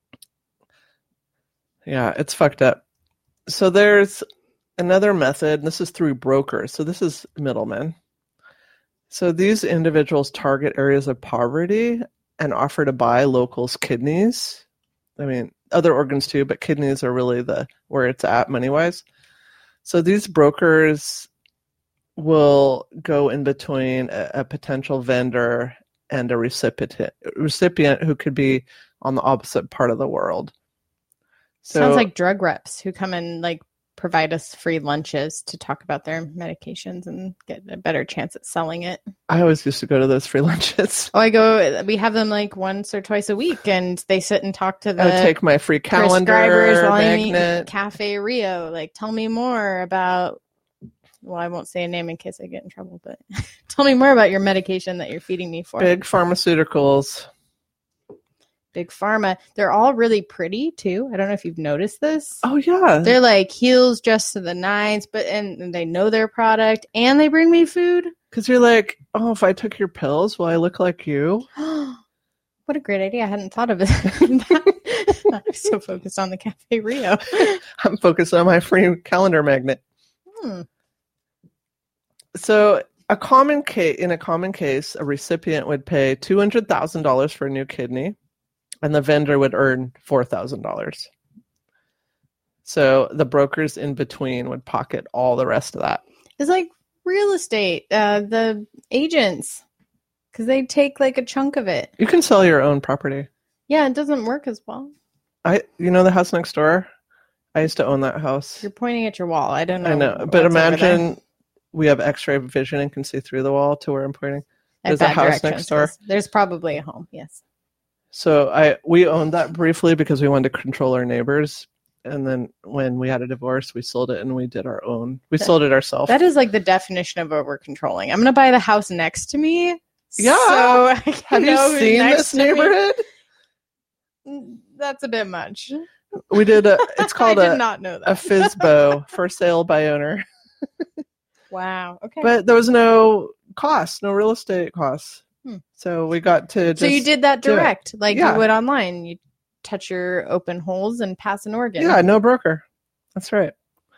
Yeah, it's fucked up. So there's another method. This is through brokers. So this is middlemen. So these individuals target areas of poverty and offer to buy locals' kidneys. I mean, other organs too, but kidneys are really the where it's at money-wise. So these brokers will go in between a, a potential vendor and a recipient, recipient who could be on the opposite part of the world. So, Sounds like drug reps who come and like provide us free lunches to talk about their medications and get a better chance at selling it. I always used to go to those free lunches. Oh, I go. We have them like once or twice a week, and they sit and talk to the I would take my free calendar, prescribers while I'm magnet. eating Cafe Rio. Like, tell me more about. Well, I won't say a name in case I get in trouble, but tell me more about your medication that you're feeding me for. Big pharmaceuticals. Big Pharma. They're all really pretty too. I don't know if you've noticed this. Oh yeah, They're like heels just to the nines, but and, and they know their product, and they bring me food. because you're like, oh, if I took your pills, will I look like you? What a great idea. I hadn't thought of it. I'm so focused on the Cafe Rio. I'm focused on my free calendar magnet. Hmm. So a common case, in a common case, a recipient would pay two hundred thousand dollars for a new kidney, and the vendor would earn four thousand dollars. So the brokers in between would pocket all the rest of that. It's like real estate, uh, the agents, because they take like a chunk of it. You can sell your own property. Yeah, it doesn't work as well. I, you know, the house next door. I used to own that house. You're pointing at your wall. I don't know. I know, but what's over there. imagine we have X-ray vision and can see through the wall to where I'm pointing. At There's a bad house directions. next door. There's probably a home. Yes. So I we owned that briefly because we wanted to control our neighbors. And then when we had a divorce, we sold it and we did our own. We That- sold it ourselves. That is like the definition of what we're controlling. I'm going to buy the house next to me. Yeah. So I can Have you know who's seen next this to me. neighborhood? That's a bit much. We did a. It's called I did a not know that. a F S B O, for sale by owner. Wow. Okay. But there was no cost, no real estate costs. Hmm. So we got to. Just so you did that do it. direct, like Yeah. you would online. You touch your open holes and pass an organ. Yeah, no broker. That's right.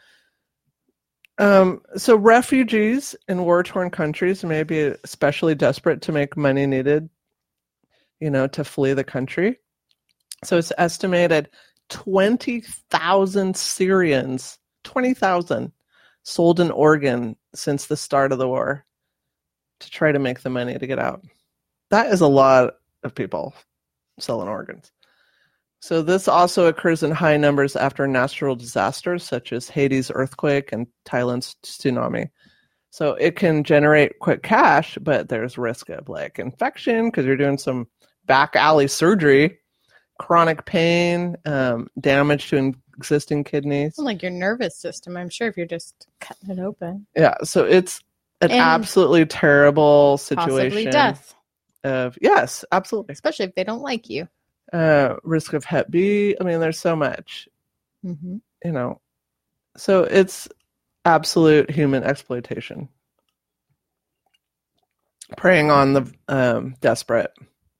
Um, so refugees in war-torn countries may be especially desperate to make money needed, you know, to flee the country. So it's estimated twenty thousand Syrians, twenty thousand, sold an organ since the start of the war to try to make the money to get out. That is a lot of people selling organs. So this also occurs in high numbers after natural disasters such as Haiti's earthquake and Thailand's tsunami. So it can generate quick cash, but there's risk of like infection because you're doing some back alley surgery, chronic pain, um, damage to existing kidneys. Like your nervous system, I'm sure, if you're just cutting it open. Yeah, so it's an And absolutely terrible Possibly situation. death, Of yes, absolutely. especially if they don't like you. Uh, risk of Hep B. I mean, there's so much. Mm-hmm. You know, so it's absolute human exploitation, preying on the um, desperate.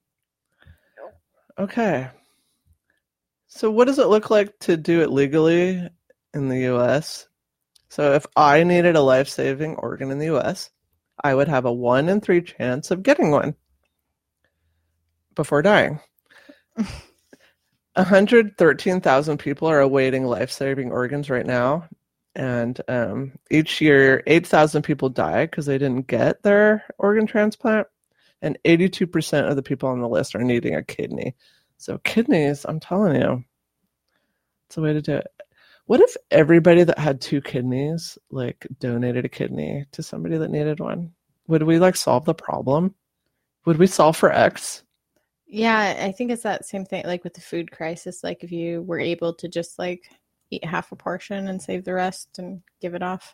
Okay, so what does it look like to do it legally in the U S? So if I needed a life-saving organ in the U S, I would have a one in three chance of getting one before dying. one hundred thirteen thousand people are awaiting life-saving organs right now. And um, each year, eight thousand people die because they didn't get their organ transplant. And eighty-two percent of the people on the list are needing a kidney. So kidneys, I'm telling you, it's a way to do it. What if everybody that had two kidneys like donated a kidney to somebody that needed one? Would we like solve the problem? Would we solve for X? Yeah, I think it's that same thing like with the food crisis. Like if you were able to just like eat half a portion and save the rest and give it off.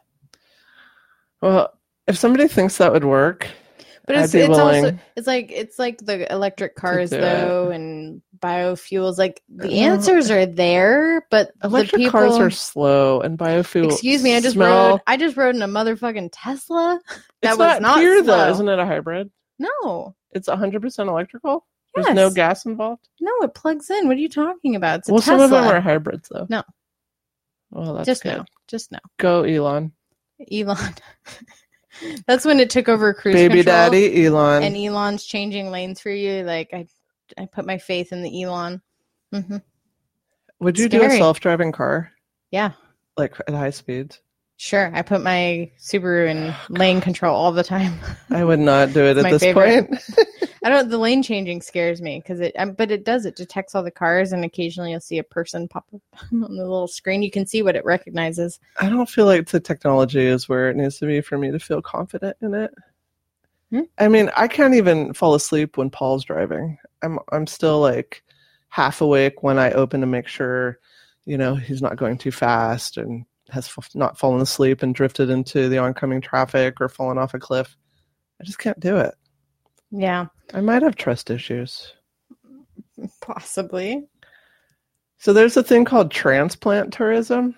Well, if somebody thinks that would work, but it's, I'd be it's willing also it's like it's like the electric cars do though it. And biofuels. Like the No. answers are there, but electric the people, cars are slow and biofuel. Excuse me, I just smell. rode. I just rode in a motherfucking Tesla. That It's was not, not here slow. though, isn't it a hybrid? No, It's one hundred percent electrical. yes. There's no gas involved. No, it plugs in. What are you talking about? It's a Well, Tesla. some of them are hybrids though. No. Well, that's just good. no, just no. Go Elon. Elon. That's when it took over cruise Baby control. daddy Elon. And Elon's changing lanes for you. Like I, I put my faith in the Elon. Mm-hmm. Would you do a Scary. self-driving car? Yeah, Like at high speeds? sure. I put my Subaru in lane control all the time. I would not do it It's at my this favorite. point. I don't. The lane changing scares me because it. Um, but it does. It detects all the cars, and occasionally you'll see a person pop up on the little screen. You can see what it recognizes. I don't feel like the technology is where it needs to be for me to feel confident in it. Hmm? I mean, I can't even fall asleep when Paul's driving. I'm I'm still like half awake when I open to make sure, you know, he's not going too fast and has f- not fallen asleep and drifted into the oncoming traffic or fallen off a cliff. I just can't do it. Yeah, I might have trust issues. possibly. So there's a thing called transplant tourism.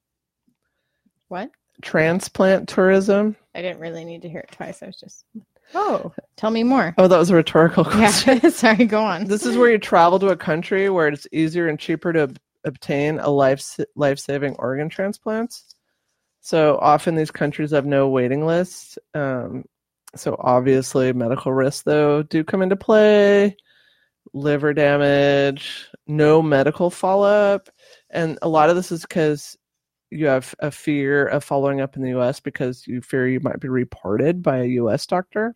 What? Transplant tourism. I didn't really need to hear it twice. I was just. Oh, tell me more. Oh, that was a rhetorical question. Yeah, sorry. Go on. This is where you travel to a country where it's easier and cheaper to ob- obtain a life life-saving organ transplants. So often these countries have no waiting lists. Um, so obviously medical risks, though, do come into play. Liver damage, no medical follow-up. And a lot of this is because you have a fear of following up in the U S because you fear you might be reported by a U S doctor.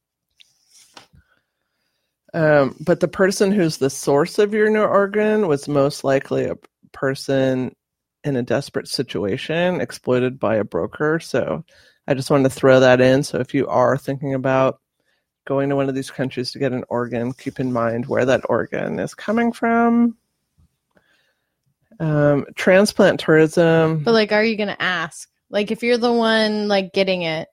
Um, but the person who's the source of your new organ was most likely a person in a desperate situation, exploited by a broker. So I just wanted to throw that in. So if you are thinking about going to one of these countries to get an organ, keep in mind where that organ is coming from. Um, transplant tourism. But like, are you going to ask? Like, if you're the one like getting it,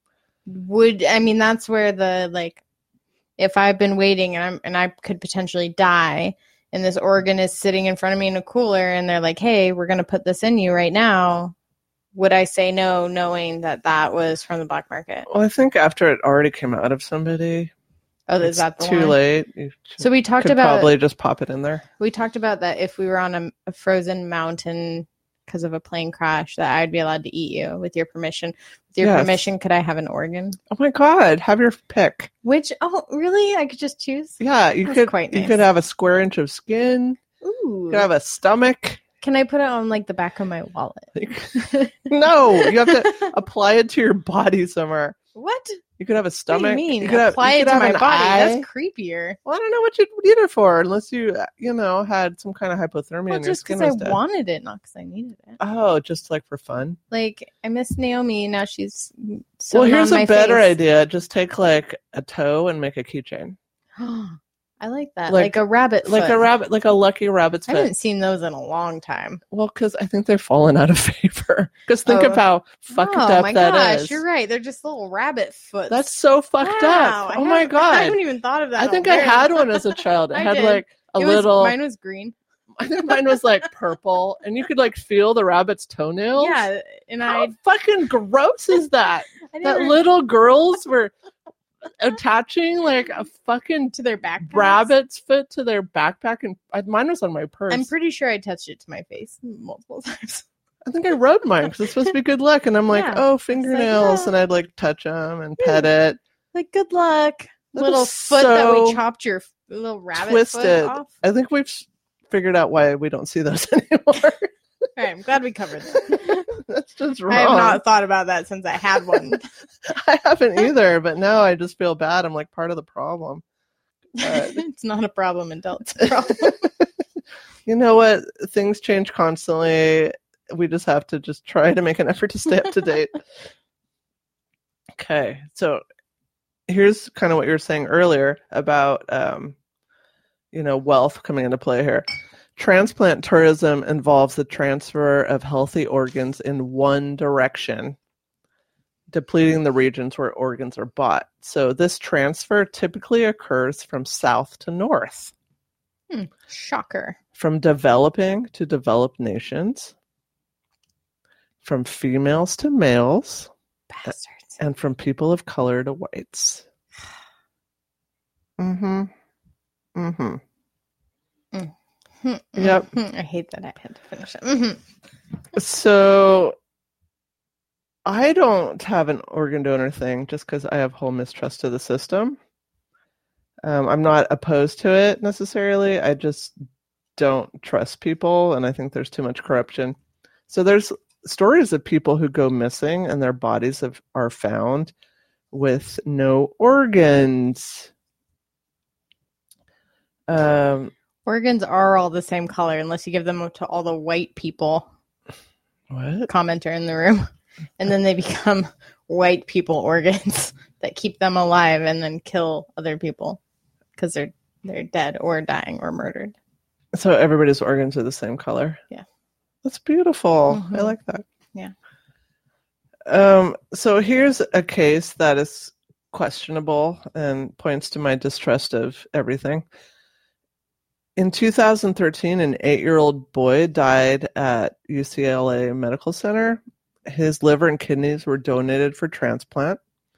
would I mean that's where the like, if I've been waiting and I'm and I could potentially die, and this organ is sitting in front of me in a cooler, and they're like, "Hey, we're going to put this in you right now." Would I say no, knowing that that was from the black market? Well, I think after it already came out of somebody, Oh, is it's that the too one? late. You So we talked could about probably just pop it in there. we talked about that if we were on a, a frozen mountain because of a plane crash, that I'd be allowed to eat you with your permission. With your Yes. permission, could I have an organ? Oh my God, have your pick. Which, oh, really? I could just choose? Yeah, you That's could quite you nice. could have a square inch of skin. Ooh. You could have a stomach. Can I put it on like the back of my wallet? No, you have to apply it to your body somewhere. What? You could have a What stomach. do you mean? You could have, Apply you it could to have my an body. eye. That's creepier. Well, I don't know what you'd need it for, unless you, you know, had some kind of hypothermia Well, and your just skin because was I dead. wanted it, not because I needed it. Oh, just like for fun. Like, I miss Naomi. Now she's Well, sewing here's on a my better face. idea. Just take like a toe and make a keychain, I like that. Like- Like, a rabbit like foot. a rabbit, like a lucky rabbit's I foot. haven't seen those in a long time. Well, because I think they've fallen out of favor. Because think Oh. of how fucked oh up my that gosh, is. you're right. They're just little rabbit foot. That's so fucked wow, up. I Oh my haven't- I God. haven't even thought of that. I in a think I very had long one time. as a child. It I had did. like a It was- little. Mine was green. I think mine was like purple, and you could like feel the rabbit's toenails. Yeah, and How I, fucking gross is that? I That never, little girls were attaching like a fucking to their backpacks. rabbit's foot to their backpack, and I, mine was on my purse. I'm pretty sure I touched it to my face multiple times. I think I rode mine because it's supposed to be good luck, and I'm like, Yeah. oh, fingernails, oh. and I'd like touch them and pet it. Like, good luck, That little is foot that so we chopped your f- little rabbit twisted. foot off. I think we've s- figured out why we don't see those anymore. All right, I'm glad we covered that. That's just wrong. I have not thought about that since I had one. I haven't either, but now I just feel bad. I'm like part of the problem. But It's not a problem until it's a problem. you know what? Things change constantly. we just have to just try to make an effort to stay up to date. Okay, so here's kind of what you were saying earlier about, um, you know, wealth coming into play here. Transplant tourism involves the transfer of healthy organs in one direction, depleting the regions where organs are bought. So this transfer typically occurs from south to north. Hmm, shocker. From developing to developed nations, from females to males, Bastards. and from people of color to whites. Mm-hmm. Mm-hmm. Mm-hmm. Yep. I hate that I had to finish it. Mm-hmm. So I don't have an organ donor thing just because I have whole mistrust of the system. Um, I'm not opposed to it necessarily. I just don't trust people, and I think there's too much corruption. So there's stories of people who go missing and their bodies have, are found with no organs. Um, Organs are all the same color unless you give them to all the white people. What? Commenter in the room. And then they become white people organs that keep them alive and then kill other people because they're they're dead or dying or murdered. So everybody's organs are the same color. Yeah. That's beautiful. Mm-hmm. I like that. Yeah. Um, so here's a case that is questionable and points to my distrust of everything. In two thousand thirteen, an eight-year-old boy died at U C L A Medical Center. His liver and kidneys were donated for transplant.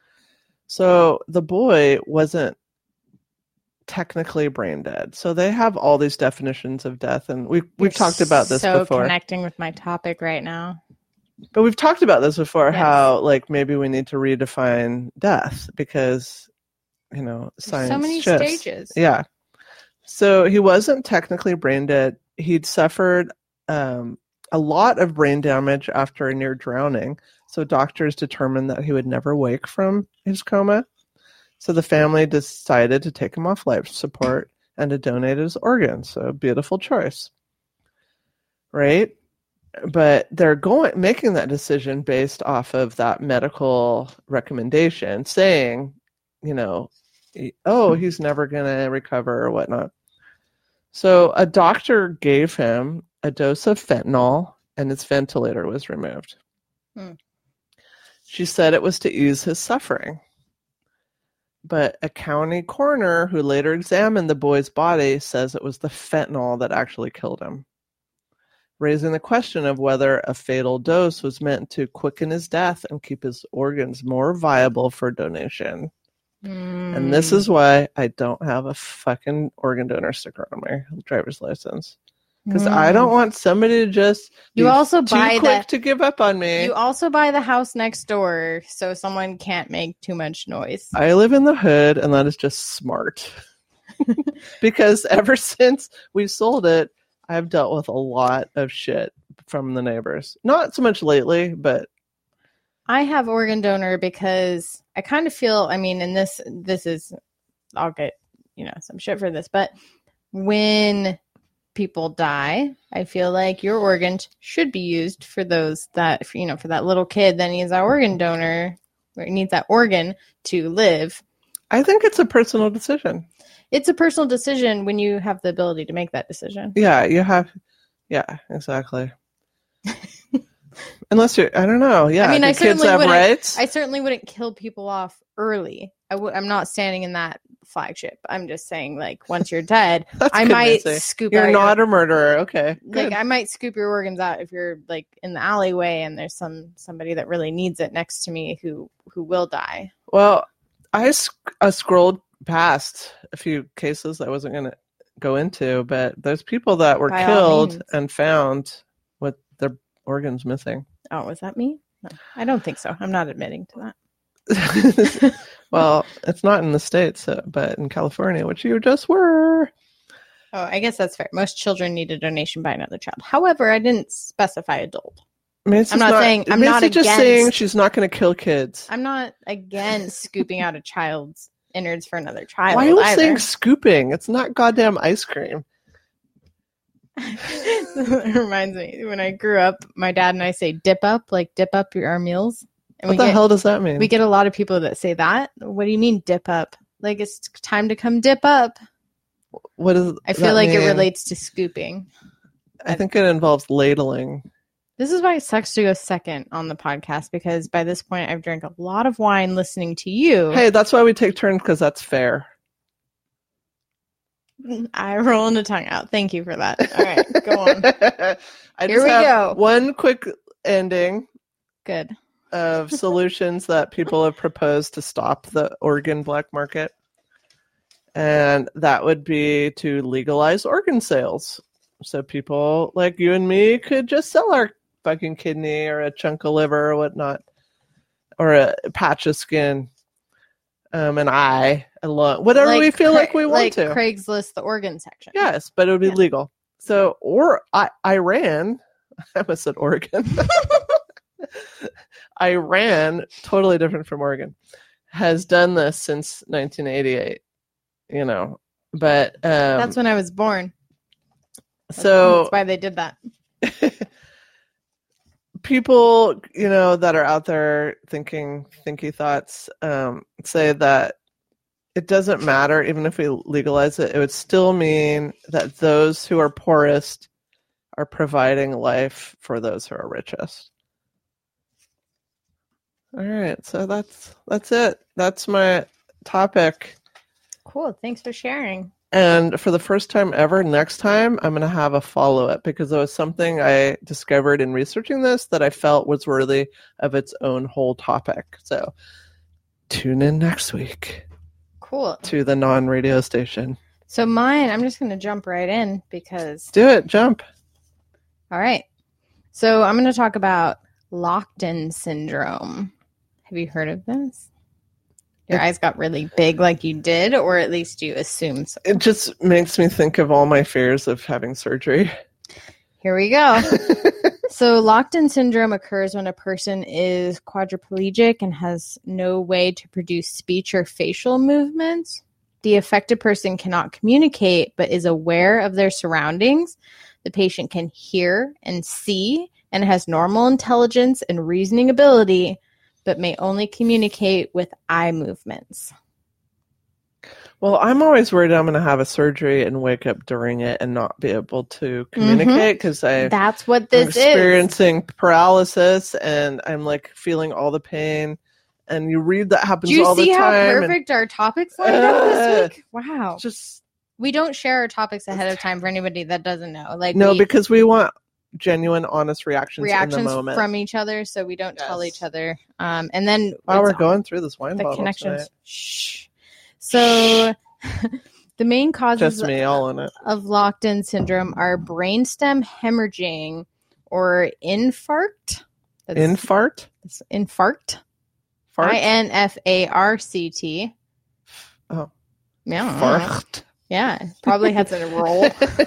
So the boy wasn't technically brain dead. So they have all these definitions of death, and we've we've You're talked about this so before. Connecting with my topic right now. But we've talked about this before, Yes. how like maybe we need to redefine death because, you know, science So many shifts. stages. Yeah. So he wasn't technically brain dead. He'd suffered um, a lot of brain damage after a near drowning. So doctors determined that he would never wake from his coma. So the family decided to take him off life support and to donate his organs. So a beautiful choice. Right? But they're going making that decision based off of that medical recommendation saying, you know, oh, he's never going to recover or whatnot. So a doctor gave him a dose of fentanyl and his ventilator was removed. Hmm. She said it was to ease his suffering. But a county coroner who later examined the boy's body says it was the fentanyl that actually killed him, raising the question of whether a fatal dose was meant to quicken his death and keep his organs more viable for donation. Mm. And this is why I don't have a fucking organ donor sticker on my driver's license. Because Mm. I don't want somebody to just You be also too buy quick the- to give up on me. You also buy the house next door so someone can't make too much noise. I live in the hood, and that is just smart. Because ever since we sold it, I've dealt with a lot of shit from the neighbors. Not so much lately, but I have organ donor because I kind of feel, I mean, and this, this is, I'll get, you know, some shit for this, but when people die, I feel like your organs should be used for those that, you know, for that little kid that needs that organ donor, or needs that organ to live. I think it's a personal decision. It's a personal decision when you have the ability to make that decision. Yeah, you have. Yeah, exactly. Unless you're, I don't know. Yeah, I mean, do I kids certainly have wouldn't- rights? I certainly wouldn't kill people off early. I w- I'm not standing in that flagship. I'm just saying, like, once you're dead, That's I might convincing. scoop You're out not your, a murderer. Okay. like, Good. I might scoop your organs out if you're like in the alleyway and there's some somebody that really needs it next to me who who will die. Well, I, sc- I scrolled past a few cases I wasn't going to go into, but there's people that were By all killed means. and found with their organs missing. Oh, was that me? No, I don't think so. I'm not admitting to that. Well, it's not in the States, uh, but in California, which you just were. Oh, I guess that's fair. Most children need a donation by another child. However, I didn't specify adult. Macy's I'm not saying- I'm Macy's not just against- saying she's not going to kill kids. I'm not against scooping out a child's innards for another child. Why are you either. saying scooping? It's not goddamn ice cream. It reminds me, when I grew up, my dad and I say dip up, like dip up your our meals. And What we the get, hell does that mean? We get a lot of people that say that. What do you mean dip up? Like it's time to come dip up. What does I feel that like mean? it relates to scooping. I think it involves ladling. This is why it sucks to go second on the podcast, because by this point I've drank a lot of wine listening to you. Hey, that's why we take turns, because that's fair. I rolling the tongue out. Thank you for that. All right, go on. I Here just we have go. one quick ending Good. of solutions that people have proposed to stop the organ black market. And that would be to legalize organ sales. So people like you and me could just sell our fucking kidney or a chunk of liver or whatnot, or a patch of skin, um, an eye, a lung, whatever Like we feel Cra- like we want like to. Craigslist, the organ section. Yes, but it would be Yeah. legal. So, or I, Iran, I almost said Oregon. Iran, totally different from Oregon, has done this since nineteen eighty-eight. You know, but um, That's when I was born. so That's why they did that. people, you know, that are out there thinking thinky thoughts, um, say that it doesn't matter, even if we legalize it, it would still mean that those who are poorest are providing life for those who are richest. All right, so that's that's it. That's my topic. Cool. Thanks for sharing. And for the first time ever, next time I'm going to have a follow-up, because there was something I discovered in researching this that I felt was worthy of its own whole topic. So tune in next week Cool. to the non-radio station. So mine, I'm just going to jump right in because. Do it. Jump. All right. So I'm going to talk about locked-in syndrome. Have you heard of this? Your eyes got really big like you did, or at least you assume so. It just makes me think of all my fears of having surgery. Here we go. So locked-in syndrome occurs when a person is quadriplegic and has no way to produce speech or facial movements. The affected person cannot communicate but is aware of their surroundings. The patient can hear and see and has normal intelligence and reasoning ability, but may only communicate with eye movements. Well, I'm always worried I'm going to have a surgery and wake up during it and not be able to communicate, because mm-hmm. That's what I'm this experiencing is. paralysis and I'm like feeling all the pain. And you read that happens Do you all the see time. how perfect our topics lined up this week? Wow. Just we don't share our topics ahead of time for anybody that doesn't know. Like no, we, because we want genuine, honest reactions, reactions in the moment from each other, so we don't yes. tell each other. Um, and then while we're going through this wine the bottle connections. tonight. Shh. So the main causes Just me, all in it. of locked-in syndrome are brainstem hemorrhaging or infarct. That's, Infart? That's infarct. Fart? I N F A R C T. Oh. Yeah. Fart. Yeah. Probably has a roll.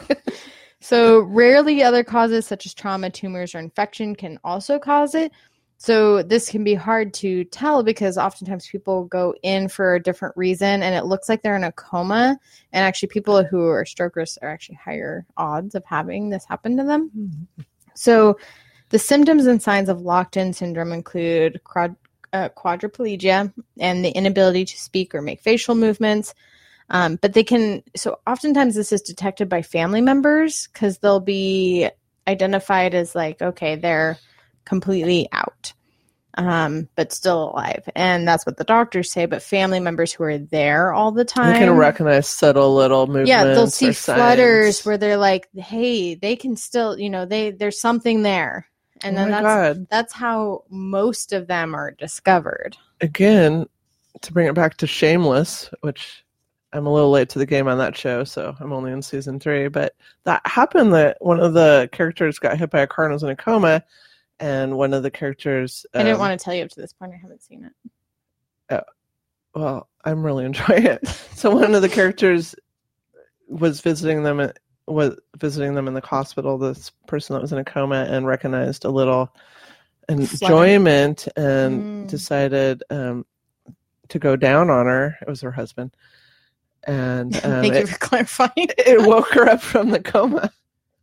So rarely other causes such as trauma, tumors, or infection can also cause it. So this can be hard to tell because oftentimes people go in for a different reason and it looks like they're in a coma. And actually people who are stroke risks are actually higher odds of having this happen to them. Mm-hmm. So the symptoms and signs of locked-in syndrome include quad- uh, quadriplegia and the inability to speak or make facial movements. Um, but they can, so oftentimes this is detected by family members because they'll be identified as like, okay, they're completely out, um, but still alive. And that's what the doctors say. But family members who are there all the time. You can recognize subtle little movements. Yeah, they'll see flutters signs. where they're like, hey, they can still, you know, they there's something there. And oh then my that's, God. that's how most of them are discovered. Again, to bring it back to Shameless, which I'm a little late to the game on that show, so I'm only in season three. But that happened that one of the characters got hit by a car and was in a coma, and one of the characters... Um, I didn't want to tell you up to this point. I haven't seen it. Oh, well, I'm really enjoying it. So one of the characters was visiting them was visiting them in the hospital, this person that was in a coma, and recognized a little enjoyment and mm. decided um, to go down on her. It was her husband. And um, thank it, you for clarifying. It woke her up from the coma.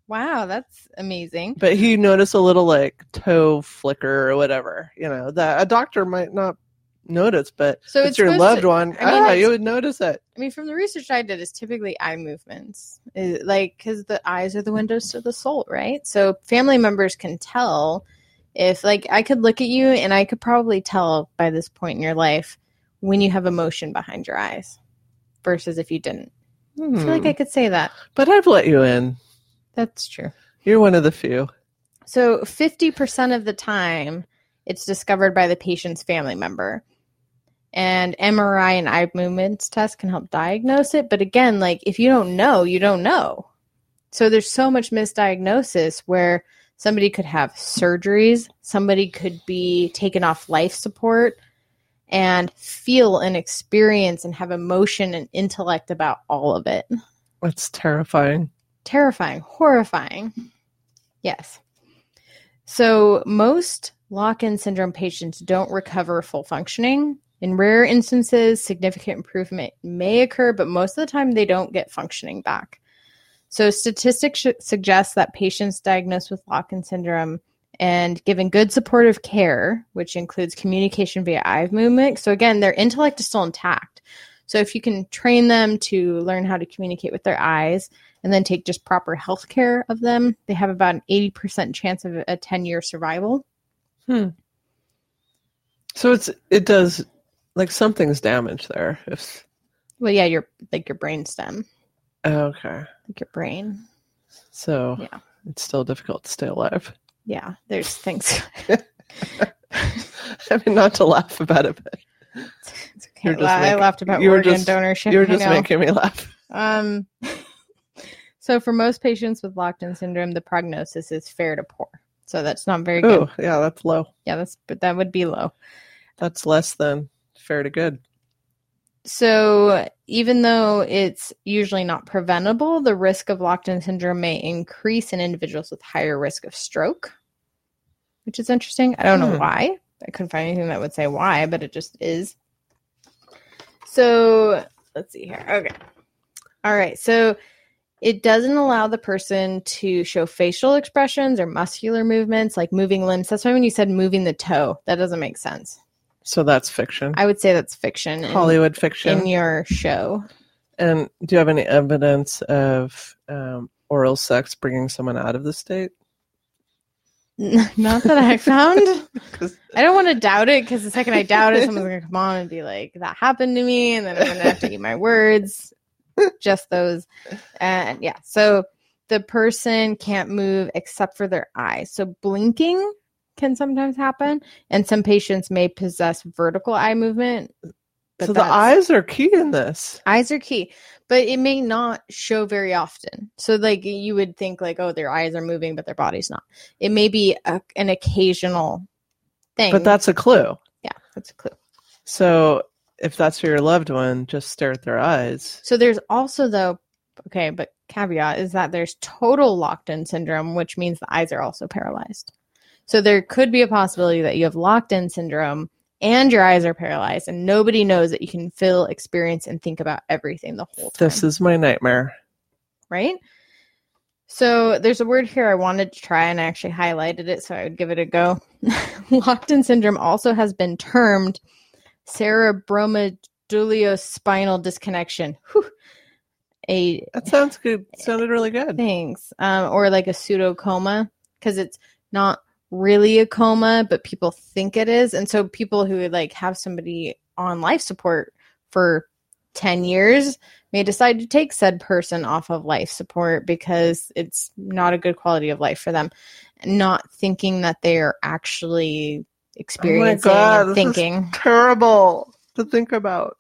Wow, that's amazing. But he noticed a little like toe flicker or whatever, you know, that a doctor might not notice, but So it's, it's your supposed loved to- one. I mean, ah, it's- you would notice it. I mean, from the research I did, it's typically eye movements, It- like because the eyes are the windows to the soul, right? So family members can tell if, like, I could look at you and I could probably tell by this point in your life when you have emotion behind your eyes versus if you didn't. Hmm. I feel like I could say that. But I've let you in. That's true. You're one of the few. So fifty percent of the time, it's discovered by the patient's family member. And M R I and eye movements test can help diagnose it. But again, like if you don't know, you don't know. So there's so much misdiagnosis where somebody could have surgeries, somebody could be taken off life support and feel and experience and have emotion and intellect about all of it. That's terrifying. Terrifying, horrifying. Yes. So most lock-in syndrome patients don't recover full functioning. In rare instances, significant improvement may occur, but most of the time they don't get functioning back. So statistics sh- suggest that patients diagnosed with lock-in syndrome and given good supportive care, which includes communication via eye movement. So again, their intellect is still intact. So if you can train them to learn how to communicate with their eyes and then take just proper health care of them, they have about an eighty percent chance of a ten-year survival. Hmm. So it's it does like something's damaged there. If Well, yeah, your like your brain stem, okay, like your brain. so Yeah. it's still difficult to stay alive. Yeah, there's things. I mean, not to laugh about it, but It's okay. You're just I making- laughed about you were organ just- donorship. you're I just know. making me laugh. Um, so for most patients with locked-in syndrome, the prognosis is fair to poor. So that's not very good. Oh, yeah, that's low. Yeah, that's but that would be low. That's less than fair to good. So even though it's usually not preventable, the risk of locked-in syndrome may increase in individuals with higher risk of stroke, which is interesting. I don't know Hmm. why. I couldn't find anything that would say why, but it just is. So let's see here. Okay. All right. So it doesn't allow the person to show facial expressions or muscular movements like moving limbs. That's why when you said moving the toe, that doesn't make sense. So that's fiction. I would say that's fiction in, Hollywood fiction. in your show. And do you have any evidence of um, oral sex bringing someone out of the state? Not that I found. 'Cause- I don't want to doubt it because the second I doubt it, someone's going to come on and be like, that happened to me. And then I'm going to have to eat my words. Just those. And yeah. So the person can't move except for their eyes. So blinking can sometimes happen. And some patients may possess vertical eye movement. But so the that's- eyes are key in this. Eyes are key, but it may not show very often. So, like, you would think, like, oh, their eyes are moving, but their body's not. It may be a, an occasional thing. But that's a clue. yeah, that's a clue. So if that's for your loved one, just stare at their eyes. So there's also, though, okay, but caveat is that there's total locked-in syndrome, which means the eyes are also paralyzed. So there could be a possibility that you have locked-in syndrome and your eyes are paralyzed, and nobody knows that you can feel, experience, and think about everything the whole time. This is my nightmare. Right? So there's a word here I wanted to try, and I actually highlighted it so I would give it a go. Locked-in syndrome also has been termed cerebromedulospinal disconnection. Whew. A That sounds good. Sounded really good. Thanks. Um, or like a pseudocoma, because it's not really a coma, but people think it is. And so people who like have somebody on life support for ten years may decide to take said person off of life support because it's not a good quality of life for them, not thinking that they are actually experiencing oh my God, and this thinking. is terrible to think about.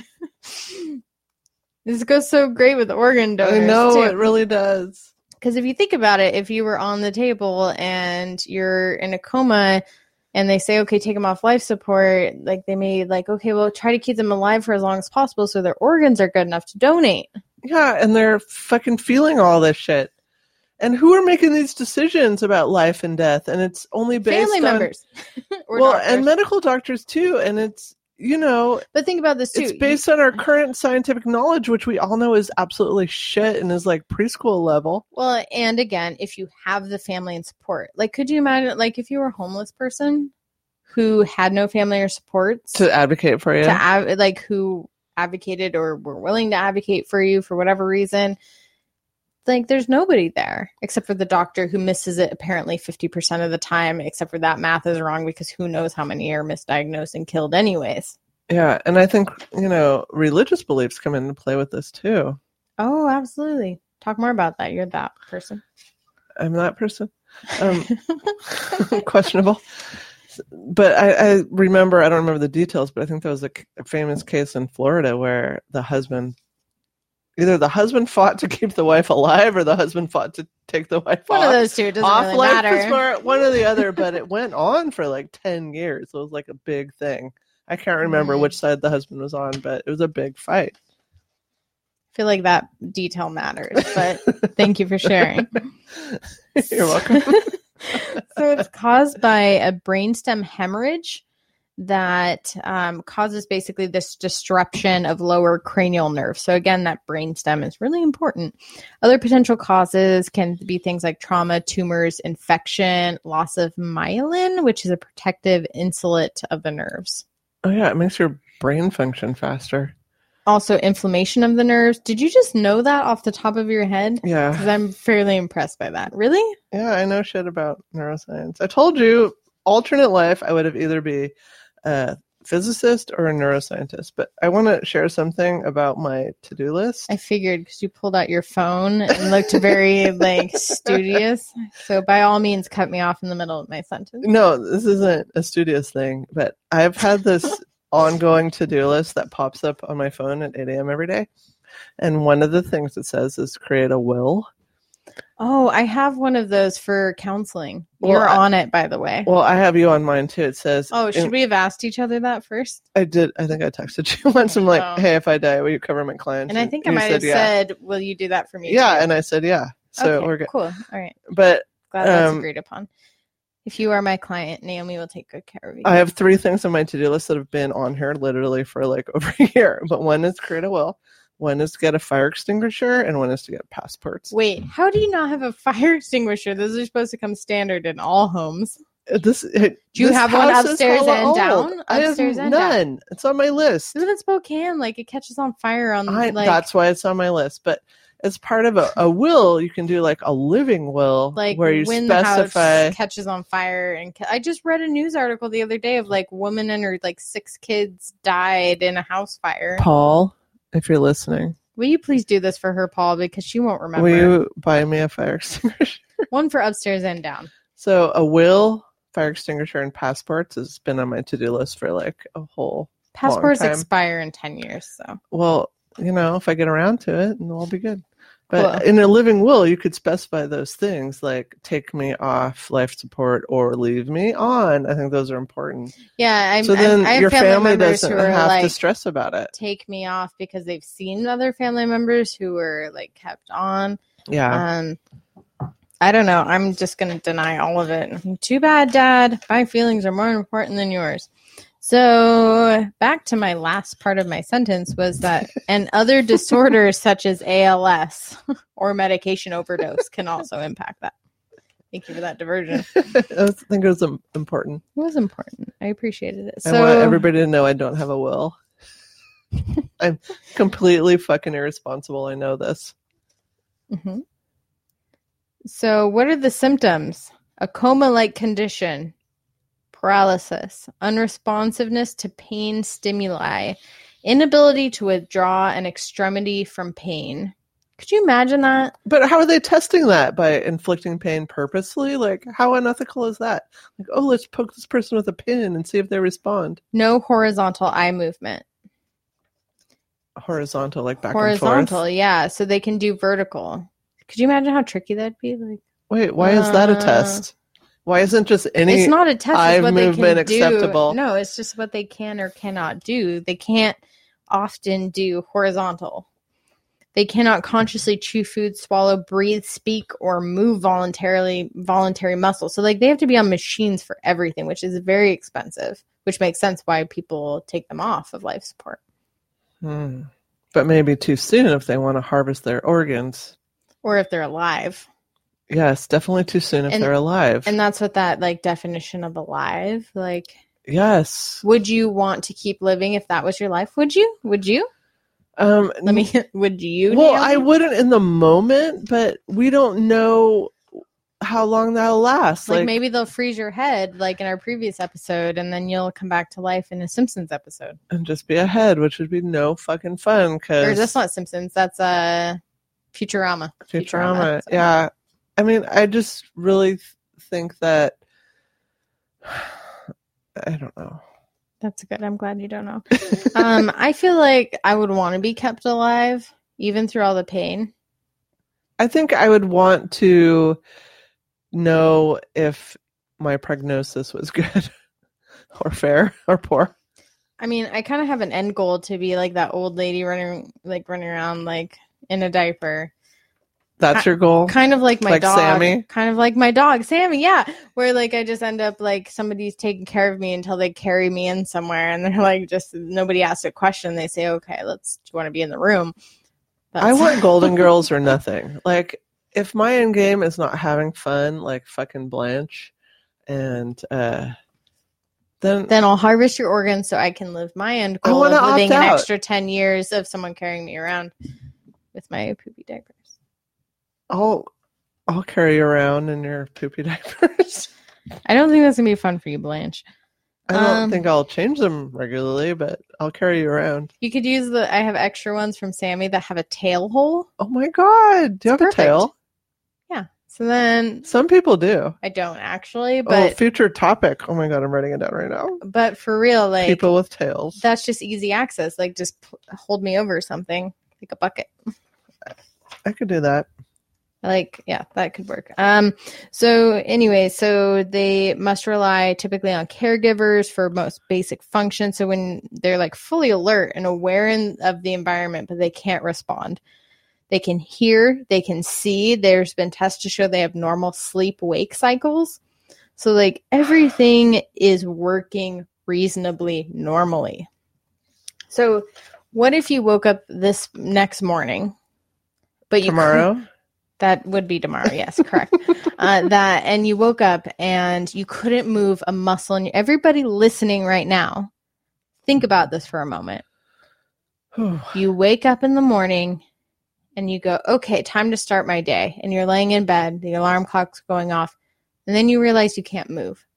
This goes so great with organ donors. I know too. it really does. Because if you think about it, if you were on the table and you're in a coma and they say, okay, take them off life support, like they may like, okay, well, try to keep them alive for as long as possible so their organs are good enough to donate. Yeah, and they're fucking feeling all this shit. And who are making these decisions about life and death? And it's only based Family on members. Or well, doctors. and medical doctors too. And it's you know, but think about this too. It's based on our current scientific knowledge, which we all know is absolutely shit and is like preschool level. Well, and again, if you have the family and support, like, could you imagine, like, if you were a homeless person who had no family or support to advocate for you, to av- like who advocated or were willing to advocate for you for whatever reason, like, there's nobody there except for the doctor who misses it apparently fifty percent of the time, except for that math is wrong because who knows how many are misdiagnosed and killed anyways. Yeah, and I think, you know, religious beliefs come into play with this too. Oh, absolutely. Talk more about that. You're that person. I'm that person. Um, questionable. But I, I remember, I don't remember the details, but I think there was a, a famous case in Florida where the husband, either the husband fought to keep the wife alive or the husband fought to take the wife one off. One of those two. It doesn't off really life matter. Support, one or the other, but it went on for like ten years. So it was like a big thing. I can't remember mm. which side the husband was on, but it was a big fight. I feel like that detail matters, but thank you for sharing. You're welcome. So it's caused by a brainstem hemorrhage that um, causes basically this disruption of lower cranial nerve. So again, that brainstem is really important. Other potential causes can be things like trauma, tumors, infection, loss of myelin, which is a protective insulate of the nerves. Oh yeah, it makes your brain function faster. Also, inflammation of the nerves. Did you just know that off the top of your head? Yeah. Because I'm fairly impressed by that. Really? Yeah, I know shit about neuroscience. I told you, alternate life, I would have either be a physicist or a neuroscientist. But I want to share something about my to-do list. I figured because you pulled out your phone and looked very, like, studious. So by all means, cut me off in the middle of my sentence. No, this isn't a studious thing. But I've had this ongoing to-do list that pops up on my phone at eight a.m. every day. And one of the things it says is create a will. Oh, I have one of those for counseling. Well, You're on it, by the way. Well, I have you on mine too. It says... Oh, should in, we have asked each other that first? I did. I think I texted you once. I'm like, oh. hey, if I die, will you cover my clients? And, and I think I might said, have yeah. said, will you do that for me? Yeah, too? And I said, yeah. So okay, we're good. Cool. All right. But glad that's um, agreed upon. If you are my client, Naomi will take good care of you. I have three things on my to-do list that have been on here literally for like over a year. But one is create a will, one is to get a fire extinguisher, and one is to get passports. Wait, how do you not have a fire extinguisher? Those are supposed to come standard in all homes. This it, Do you this have one upstairs and old. down? I upstairs have and none. Down. It's on my list. Live in Spokane, like it catches on fire on. I, like, that's why it's on my list. But as part of a, a will, you can do like a living will, like where you when specify the house catches on fire. And ca- I just read a news article the other day of like woman and her like six kids died in a house fire. Paul, if you're listening, will you please do this for her, Paul, because she won't remember. Will you buy me a fire extinguisher? One for upstairs and down. So a will, fire extinguisher, and passports has been on my to-do list for like a whole passports long time. Expire in ten years, so well, you know, if I get around to it, and we'll be good. But cool. In a living will, you could specify those things like take me off life support or leave me on. I think those are important. Yeah, I'm, so then I'm, I have your family, family members doesn't who are have like, to stress about it. Take me off because they've seen other family members who were like kept on. Yeah. Um, I don't know. I'm just going to deny all of it. Too bad, Dad. My feelings are more important than yours. So back to my last part of my sentence was that and other disorders such as A L S or medication overdose can also impact that. Thank you for that diversion. I think it was important. It was important. I appreciated it. I so, want everybody to know I don't have a will. I'm completely fucking irresponsible. I know this. Mm-hmm. So what are the symptoms? A coma-like condition. Paralysis, unresponsiveness to pain stimuli, inability to withdraw an extremity from pain. Could you imagine that? But how are they testing that? By inflicting pain purposely? Like, how unethical is that? Like, oh, let's poke this person with a pin and see if they respond. No horizontal eye movement. Horizontal, like back horizontal, and forth? Horizontal, yeah. So they can do vertical. Could you imagine how tricky that'd be? Like, wait, why uh, is that a test? Why isn't just any it's not a test, eye it's what movement they can acceptable? Do. No, it's just what they can or cannot do. They can't often do horizontal. They cannot consciously chew food, swallow, breathe, speak, or move voluntarily, voluntary muscle. So like they have to be on machines for everything, which is very expensive, which makes sense why people take them off of life support. Hmm. But maybe too soon if they want to harvest their organs. Or if they're alive. Yes, definitely too soon if and, they're alive. And that's what that like definition of alive, like, yes. Would you want to keep living if that was your life? Would you? Would you? Um, Let me, would you? Well, Naomi? I wouldn't in the moment, but we don't know how long that'll last. Like, like maybe they'll freeze your head like in our previous episode, and then you'll come back to life in a Simpsons episode. And just be ahead, which would be no fucking fun. Cause or that's not Simpsons. That's uh, Futurama. Futurama. Futurama so. Yeah. I mean, I just really th- think that I don't know. That's good. I'm glad you don't know. um, I feel like I would want to be kept alive, even through all the pain. I think I would want to know if my prognosis was good or fair or poor. I mean, I kind of have an end goal to be like that old lady running, like running around like in a diaper. That's your goal? Kind of like my like dog. Sammy? Kind of like my dog, Sammy, yeah. Where like I just end up like somebody's taking care of me until they carry me in somewhere, and they're like just nobody asks a question. They say, "Okay, let's. Do you want to be in the room?" That's- I want Golden Girls or nothing. Like if my end game is not having fun, like fucking Blanche, and uh, then then I'll harvest your organs so I can live my end goal of living an extra ten years of someone carrying me around with my poopy diapers. I'll I'll carry you around in your poopy diapers. I don't think that's gonna be fun for you, Blanche. I don't um, think I'll change them regularly, but I'll carry you around. You could use the. I have extra ones from Sammy that have a tail hole. Oh my god! Do you it's have perfect. a tail? Yeah. So then some people do. I don't actually, but oh, future topic. Oh my god, I'm writing it down right now. But for real, like people with tails. That's just easy access. Like just p- hold me over something, like a bucket. I could do that. Like, yeah, that could work. Um, so anyway, so they must rely typically on caregivers for most basic functions. So when they're like fully alert and aware in, of the environment, but they can't respond. They can hear, they can see. There's been tests to show they have normal sleep-wake cycles. So like everything is working reasonably normally. So what if you woke up this next morning, but you tomorrow? That would be tomorrow. Yes, correct. uh, that and you woke up and you couldn't move a muscle. And everybody listening right now, think about this for a moment. You wake up in the morning and you go, okay, time to start my day. And you're laying in bed, the alarm clock's going off, and then you realize you can't move.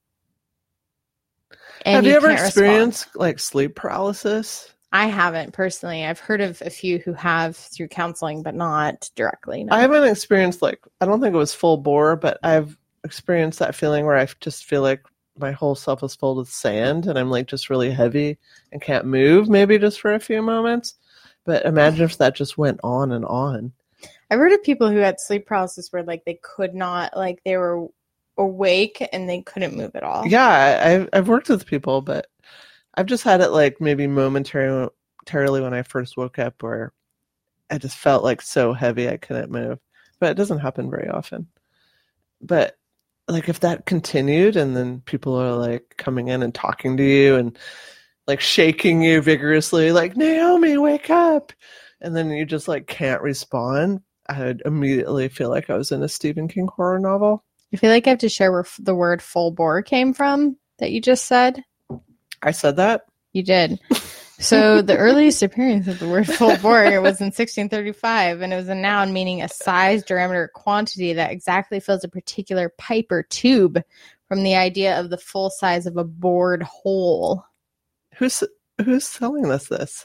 And Have you, you ever can't experienced respond. like sleep paralysis? I haven't personally. I've heard of a few who have through counseling, but not directly. No. I haven't experienced like, I don't think it was full bore, but I've experienced that feeling where I just feel like my whole self is filled with sand and I'm like just really heavy and can't move maybe just for a few moments. But imagine if that just went on and on. I've heard of people who had sleep paralysis where like they could not, like they were awake and they couldn't move at all. Yeah, I've, I've worked with people, but I've just had it like maybe momentarily when I first woke up where I just felt like so heavy I couldn't move. But it doesn't happen very often. But like if that continued and then people are like coming in and talking to you and like shaking you vigorously, like, Naomi, wake up. And then you just like can't respond. I would immediately feel like I was in a Stephen King horror novel. I feel like I have to share where the word full bore came from that you just said. I said that? You did. So the earliest appearance of the word full bore was in sixteen thirty-five, and it was a noun meaning a size, diameter, or quantity that exactly fills a particular pipe or tube, from the idea of the full size of a bored hole. Who's who's selling us this?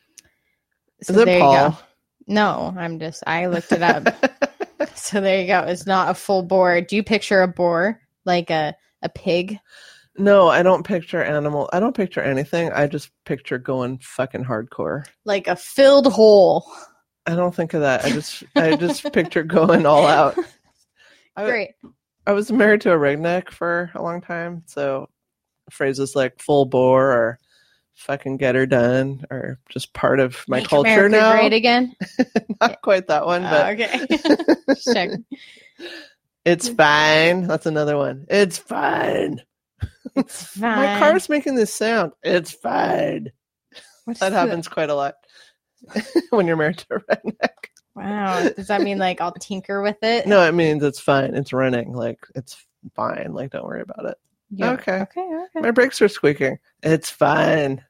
So Is it there Paul? You go. No, I'm just, I looked it up. So there you go. It's not a full bore. Do you picture a boar like a, a pig? No, I don't picture animal. I don't picture anything. I just picture going fucking hardcore. Like a filled hole. I don't think of that. I just I just picture going all out. I, Great. I was married to a redneck for a long time, so phrases like full bore or fucking get her done are just part of my Make culture America now. Great again? Not quite that one, but uh, okay. Check. It's fine. That's another one. It's fine. It's fine. My car's making this sound. It's fine. What's That happens quite a lot when you're married to a redneck. Wow. Does that mean like I'll tinker with it? No, it means it's fine. It's running. Like, it's fine. Like, don't worry about it. Yeah. Okay. Okay. Okay. My brakes are squeaking. It's fine.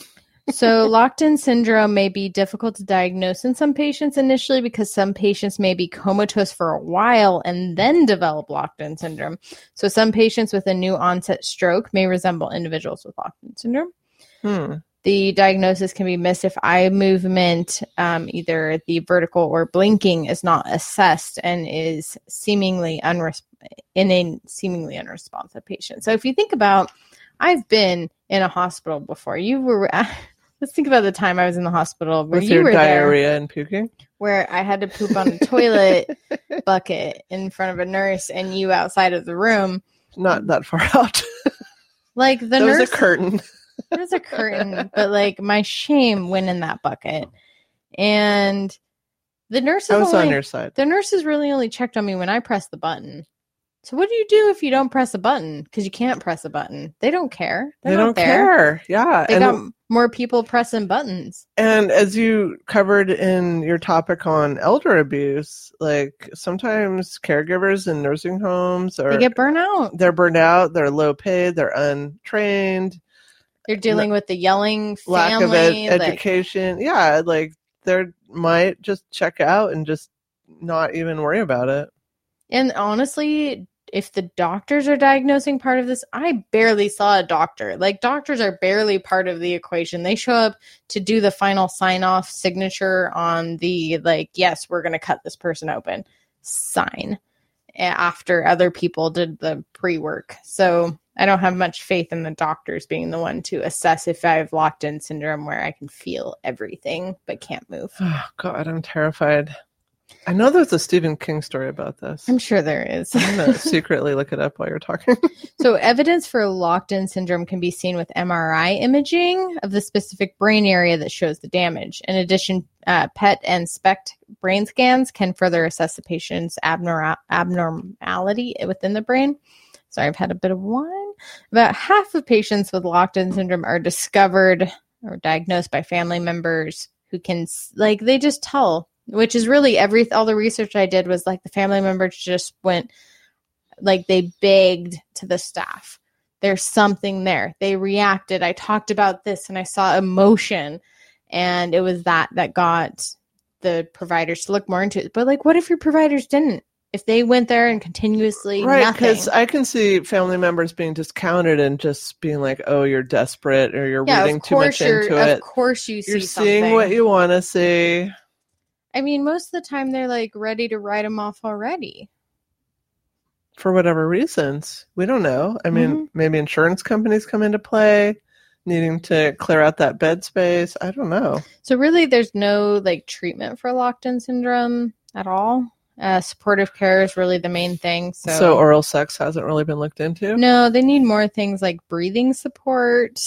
So locked-in syndrome may be difficult to diagnose in some patients initially because some patients may be comatose for a while and then develop locked-in syndrome. So some patients with a new onset stroke may resemble individuals with locked-in syndrome. Hmm. The diagnosis can be missed if eye movement, um, either the vertical or blinking, is not assessed and is seemingly unres- in a seemingly unresponsive patient. So if you think about, I've been in a hospital before. You were. Let's think about the time I was in the hospital where With you your were diarrhea there, and puking? where I had to poop on a toilet bucket in front of a nurse and you outside of the room. Not that far out. Like the there nurse. was a curtain. There was a curtain, but like my shame went in that bucket. And the nurses I was only, on your side. the nurses really only checked on me when I pressed the button. So what do you do if you don't press a button? Because you can't press a button. They don't care. They're they not don't there. care. Yeah. They and, got more people pressing buttons. and as you covered in your topic on elder abuse, like sometimes caregivers in nursing homes are They get burnt out. they're burned out, they're low paid, they're untrained, They're dealing with the yelling lack of family. ed- like, education. Yeah, like they might just check out and just not even worry about it. and honestly, if the doctors are diagnosing part of this, I barely saw a doctor. Like doctors are barely part of the equation. They show up to do the final sign off signature on the like, yes, we're going to cut this person open sign after other people did the pre-work. So I don't have much faith in the doctors being the one to assess if I have locked-in syndrome where I can feel everything but can't move. Oh God, I'm terrified. I know there's a Stephen King story about this. I'm sure there is. I'm going to secretly look it up while you're talking. So evidence for locked-in syndrome can be seen with M R I imaging of the specific brain area that shows the damage. In addition, uh, P E T and SPECT brain scans can further assess the patient's abnor- abnormality within the brain. Sorry, I've had a bit of wine. About half of patients with locked-in syndrome are discovered or diagnosed by family members who can, like, they just tell. Which is really every all the research I did was like the family members just went like they begged to the staff. There's something there. They reacted. I talked about this and I saw emotion, and it was that that got the providers to look more into it. But like, what if your providers didn't? If they went there and continuously right, because nothing. I can see family members being discounted and just being like, "Oh, you're desperate," or "You're yeah, reading of too much course you're, into of it." Of course, you see you're something. seeing what you want to see. I mean, most of the time they're like ready to write them off already. For whatever reasons. We don't know. I mean, Mm-hmm. maybe insurance companies come into play, needing to clear out that bed space. I don't know. So really there's no like treatment for locked-in syndrome at all. Uh, supportive care is really the main thing. So, So oral sex hasn't really been looked into? No, they need more things like breathing support,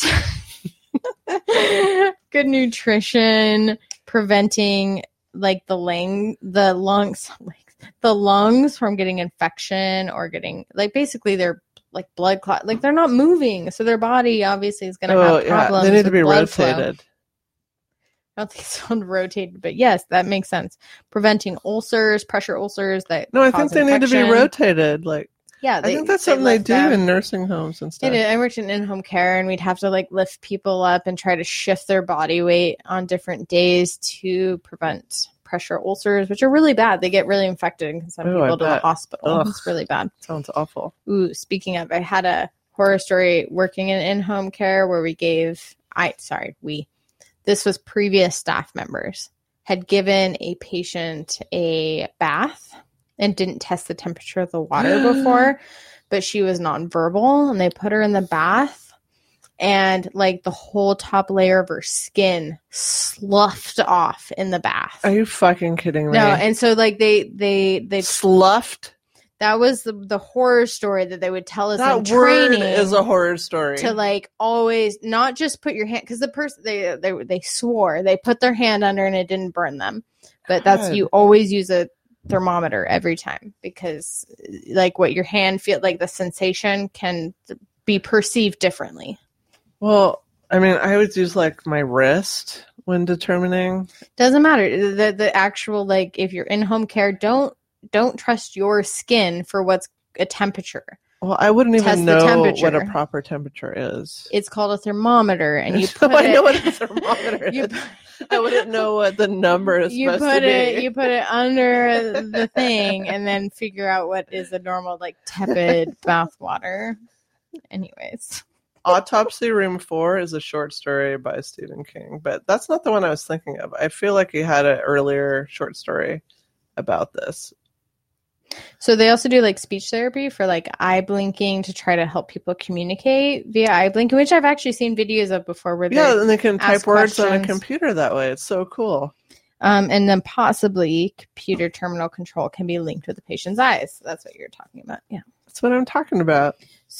good nutrition, preventing like the lung, the lungs, like the lungs from getting infection or getting like basically they're like blood clot, like they're not moving, so their body obviously is going to oh, have problems. Yeah. They need to with be blood rotated. flow. I don't think it's called rotated, but yes, that makes sense. Preventing ulcers, pressure ulcers that No, I cause think they infection. need to be rotated. Like, Yeah, they, I think that's something they, do them. in nursing homes and stuff. It is. I worked in in-home care, and we'd have to like lift people up and try to shift their body weight on different days to prevent pressure ulcers, which are really bad. They get really infected and can send Ooh, people I to the bet. hospital. Ugh. It's really bad. Sounds awful. Ooh, speaking of, I had a horror story working in in-home care where we gave, I sorry, we, this was previous staff members, had given a patient a bath and didn't test the temperature of the water before, but she was nonverbal, and they put her in the bath, and like the whole top layer of her skin sloughed off in the bath. Are you fucking kidding me? No, and so like they they they sloughed. That was the the horror story that they would tell us that in training. Word is a horror story. To like always not just put your hand, because the person they they they swore they put their hand under and it didn't burn them, but God. that's you always use a thermometer every time, because like what your hand feel like the sensation can be perceived differently. Well, I mean, I would use like my wrist when determining. Doesn't matter. The the actual, like, if you're in home care, don't don't trust your skin for what's a temperature. Well, I wouldn't Test even the know temperature. what a proper temperature is. It's called a thermometer, and you put I it. know what a thermometer you, is. I wouldn't know what the number is you supposed put to it. be. You put it under the thing, and then figure out what is a normal, like, tepid bath water. Anyways. Autopsy Room four is a short story by Stephen King, but that's not the one I was thinking of. I feel like he had an earlier short story about this. So they also do, like, speech therapy for, like, eye blinking to try to help people communicate via eye blinking, which I've actually seen videos of before. Where Yeah, and they can type ask words on a questions. computer that way. It's so cool. Um, and then possibly computer terminal control can be linked with the patient's eyes. That's what you're talking about. Yeah. That's what I'm talking about.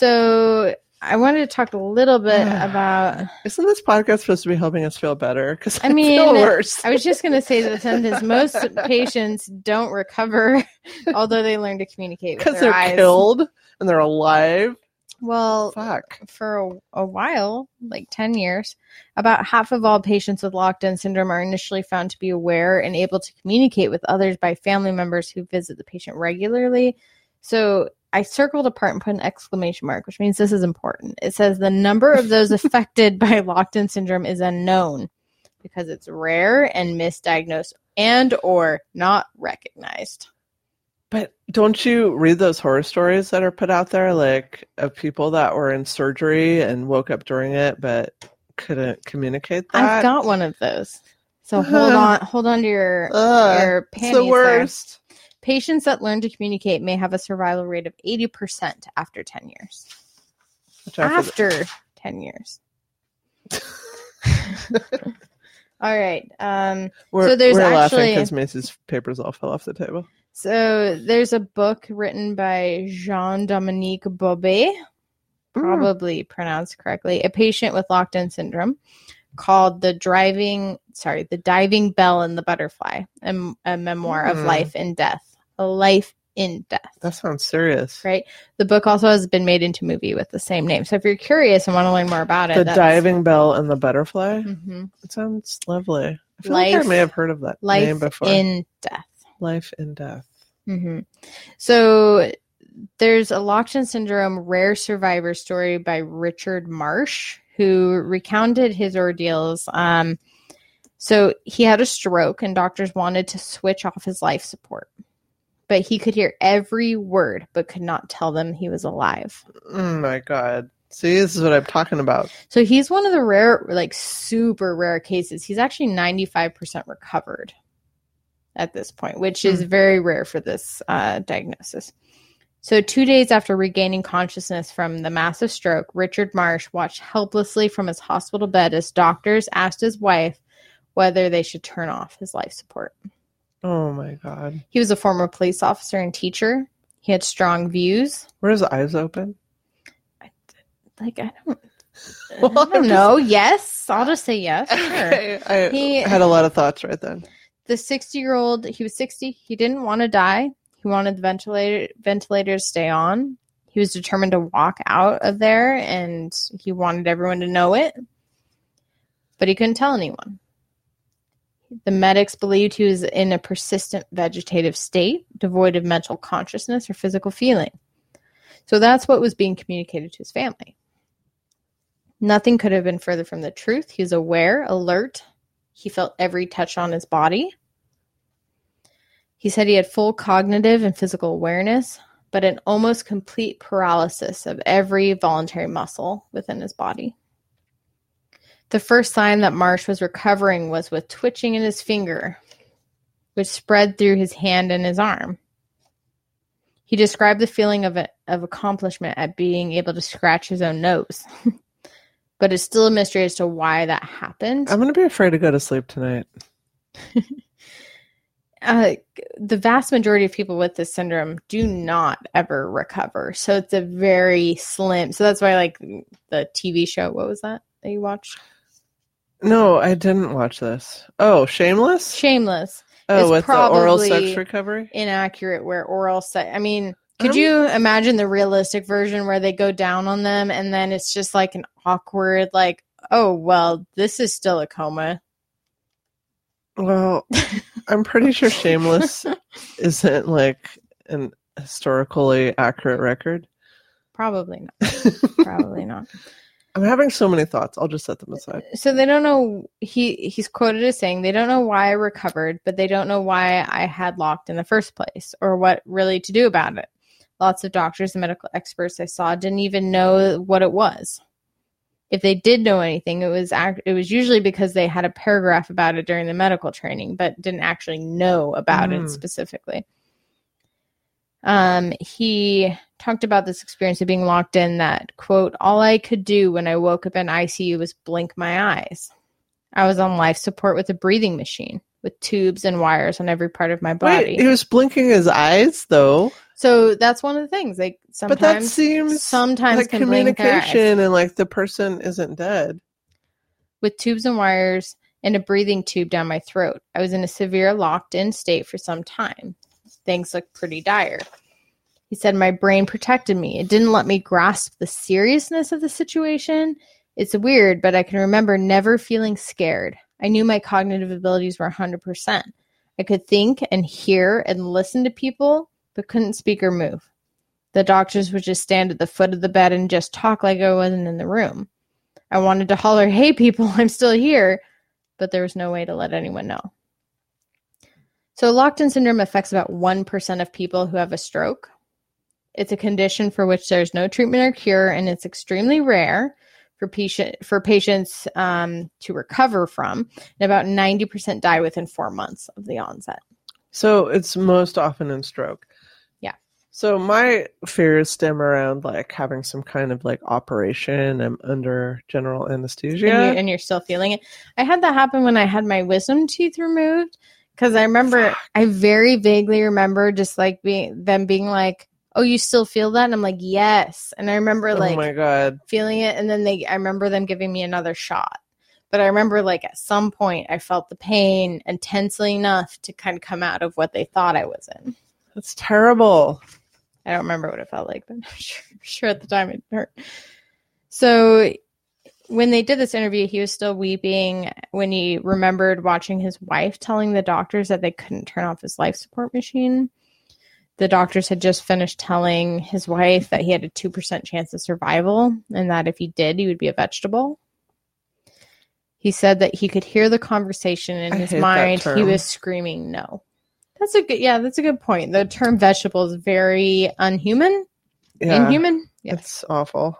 So I wanted to talk a little bit about. Isn't this podcast supposed to be helping us feel better? Because I, I mean, feel worse. I was just going to say the sentence: most patients don't recover, although they learn to communicate with Because their they're eyes. killed and they're alive. Well, Fuck. for a, a while, like ten years, about half of all patients with locked-in syndrome are initially found to be aware and able to communicate with others by family members who visit the patient regularly. So I circled a part and put an exclamation mark, which means this is important. It says the number of those affected by locked-in syndrome is unknown because it's rare and misdiagnosed and or not recognized. But don't you read those horror stories that are put out there, like of people that were in surgery and woke up during it but couldn't communicate that? I've got one of those. So hold on, hold on to your Ugh, your it's panties the worst. there. Patients that learn to communicate may have a survival rate of eighty percent after ten years. Which after After ten years. All right. Um, we're, so there's we're laughing actually because Macy's papers all fell off the table. so there's a book written by Jean-Dominique Bobet, probably pronounced correctly, a patient with locked-in syndrome, called the driving sorry the diving bell and the butterfly, a, a memoir of Mm. life and death, a life in death. That sounds serious. Right. The book also has been made into a movie with the same name. So if you're curious and want to learn more about it, The that's, diving bell and the butterfly. Mhm. It sounds lovely. I feel Life- like I may have heard of that life name before. in death. Life in death. hmm So there's a locked-in syndrome rare survivor story by Richard Marsh, who recounted his ordeals. Um, so he had a stroke and doctors wanted to switch off his life support. But he could hear every word, but could not tell them he was alive. Oh my God. See, this is what I'm talking about. So he's one of the rare, like super rare cases. He's actually ninety-five percent recovered at this point, which is Hmm. very rare for this uh, diagnosis. So two days after regaining consciousness from the massive stroke, Richard Marsh watched helplessly from his hospital bed as doctors asked his wife whether they should turn off his life support. Oh my God. He was a former police officer and teacher. He had strong views. Were his eyes open? Like, I don't, Well, I I'm don't just- know. Yes. I'll just say yes. Sure. Okay. I He- had a lot of thoughts right then. The sixty-year-old, he was sixty. He didn't want to die. He wanted the ventilator ventilator to stay on. He was determined to walk out of there, and he wanted everyone to know it. But he couldn't tell anyone. The medics believed he was in a persistent vegetative state, devoid of mental consciousness or physical feeling. So that's what was being communicated to his family. Nothing could have been further from the truth. He was aware, alert. He felt every touch on his body. He said he had full cognitive and physical awareness, but an almost complete paralysis of every voluntary muscle within his body. The first sign that Marsh was recovering was with twitching in his finger, which spread through his hand and his arm. He described the feeling of, a, of accomplishment at being able to scratch his own nose. But it's still a mystery as to why that happened. I'm going to be afraid to go to sleep tonight. Uh, the vast majority of people with this syndrome do not ever recover. So it's a very slim. So that's why, like, the T V show, what was that that you watched? No, I didn't watch this. Oh, Shameless? Shameless. Oh, It's with the oral probably sex recovery? Inaccurate, where oral sex, I mean, Could Um, you imagine the realistic version where they go down on them and then it's just like an awkward, like, oh, well, this is still a coma. Well, I'm pretty sure Shameless isn't like an historically accurate record. Probably not. Probably not. I'm having so many thoughts. I'll just set them aside. So they don't know, he he's quoted as saying, they don't know why I recovered, but they don't know why I had locked in the first place or what really to do about it. Lots of doctors and medical experts I saw didn't even know what it was. If they did know anything, it was act- it was usually because they had a paragraph about it during the medical training, but didn't actually know about mm. it specifically. Um, he talked about this experience of being locked in that, quote, all I could do when I woke up in I C U was blink my eyes. I was on life support with a breathing machine with tubes and wires on every part of my body. Wait, he was blinking his eyes, though. So that's one of the things. Like sometimes, but that seems sometimes like communication, and like the person isn't dead. With tubes and wires and a breathing tube down my throat, I was in a severe locked-in state for some time. Things looked pretty dire. He said my brain protected me. It didn't let me grasp the seriousness of the situation. It's weird, but I can remember never feeling scared. I knew my cognitive abilities were one hundred percent. I could think and hear and listen to people, but couldn't speak or move. The doctors would just stand at the foot of the bed and just talk like I wasn't in the room. I wanted to holler, hey people, I'm still here, but there was no way to let anyone know. So locked-in syndrome affects about one percent of people who have a stroke. It's a condition for which there's no treatment or cure, and it's extremely rare for, patient, for patients um, to recover from. And about ninety percent die within four months of the onset. So it's most often in stroke. Yeah. So my fears stem around like having some kind of like operation. I'm under general anesthesia. And, you, and you're still feeling it. I had that happen when I had my wisdom teeth removed. Because I remember, Fuck. I very vaguely remember just like being them being like, oh, you still feel that? And I'm like, yes. And I remember like oh my God. feeling it. And then they, I remember them giving me another shot. But I remember like at some point I felt the pain intensely enough to kind of come out of what they thought I was in. That's terrible. I don't remember what it felt like, but I'm sure, sure at the time it hurt. So when they did this interview, he was still weeping when he remembered watching his wife telling the doctors that they couldn't turn off his life support machine. The doctors had just finished telling his wife that he had a two percent chance of survival and that if he did, he would be a vegetable. He said that he could hear the conversation in I his hate mind. that term. He was screaming no. That's a good, yeah, that's a good point. The term vegetable is very unhuman. Yeah, Inhuman. Yeah. It's awful.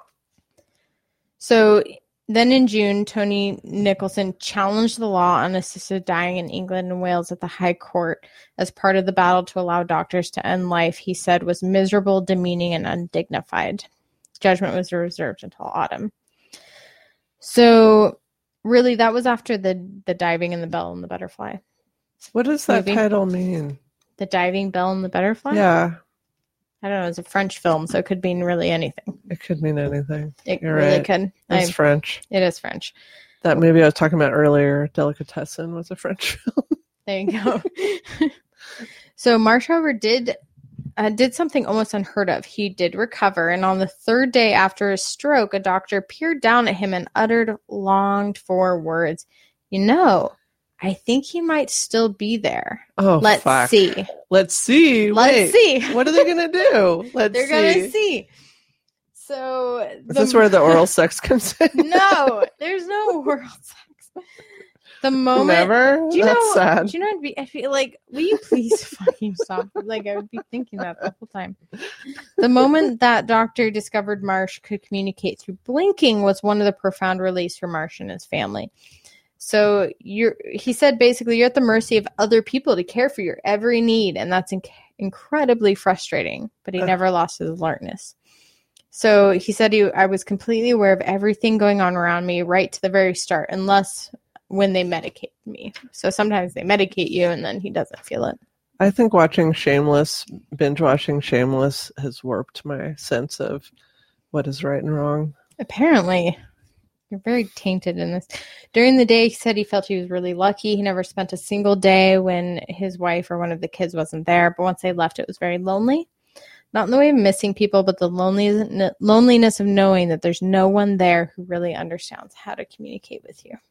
So then in June, Tony Nicholson challenged the law on assisted dying in England and Wales at the High Court as part of the battle to allow doctors to end life, he said was miserable, demeaning, and undignified. Judgment was reserved until autumn. So really, that was after the, the Diving and the Bell and the Butterfly. What does that movie. title mean? The Diving Bell and the Butterfly? Yeah. I don't know. It's a French film, so it could mean really anything. It could mean anything. It You're really right. could. It's I, French. It is French. That movie I was talking about earlier, Delicatessen, was a French film. There you go. So Marshover did uh, did something almost unheard of. He did recover, and on the third day after his stroke, a doctor peered down at him and uttered longed-for words. You know, I think he might still be there. Oh, Let's fuck. see. Let's see. Let's Wait, see. What are they going to do? Let's They're see. going to see. So Is the, this where the oral sex comes in? No, there's no oral sex. The moment. Never? Do you That's know? sad. Do you know? I'd be, I feel like, will you please fucking stop? Like, I would be thinking that the whole time. The moment that doctor discovered Marsh could communicate through blinking was one of the profound reliefs for Marsh and his family. So you're, he said, basically, you're at the mercy of other people to care for your every need, and that's inc- incredibly frustrating. But he uh. never lost his alertness. So he said, he, I was completely aware of everything going on around me right to the very start, unless when they medicate me. So sometimes they medicate you, and then he doesn't feel it. I think watching Shameless, binge watching Shameless, has warped my sense of what is right and wrong. Apparently. You're very tainted in this. During the day, he said he felt he was really lucky. He never spent a single day when his wife or one of the kids wasn't there. But once they left, it was very lonely. Not in the way of missing people, but the loneliness, loneliness of knowing that there's no one there who really understands how to communicate with you.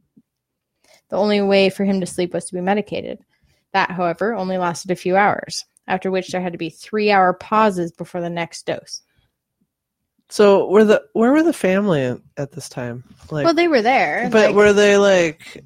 The only way for him to sleep was to be medicated. That, however, only lasted a few hours, after which there had to be three-hour pauses before the next dose. So, were the where were the family at this time? Like, well, they were there. But like, were they like,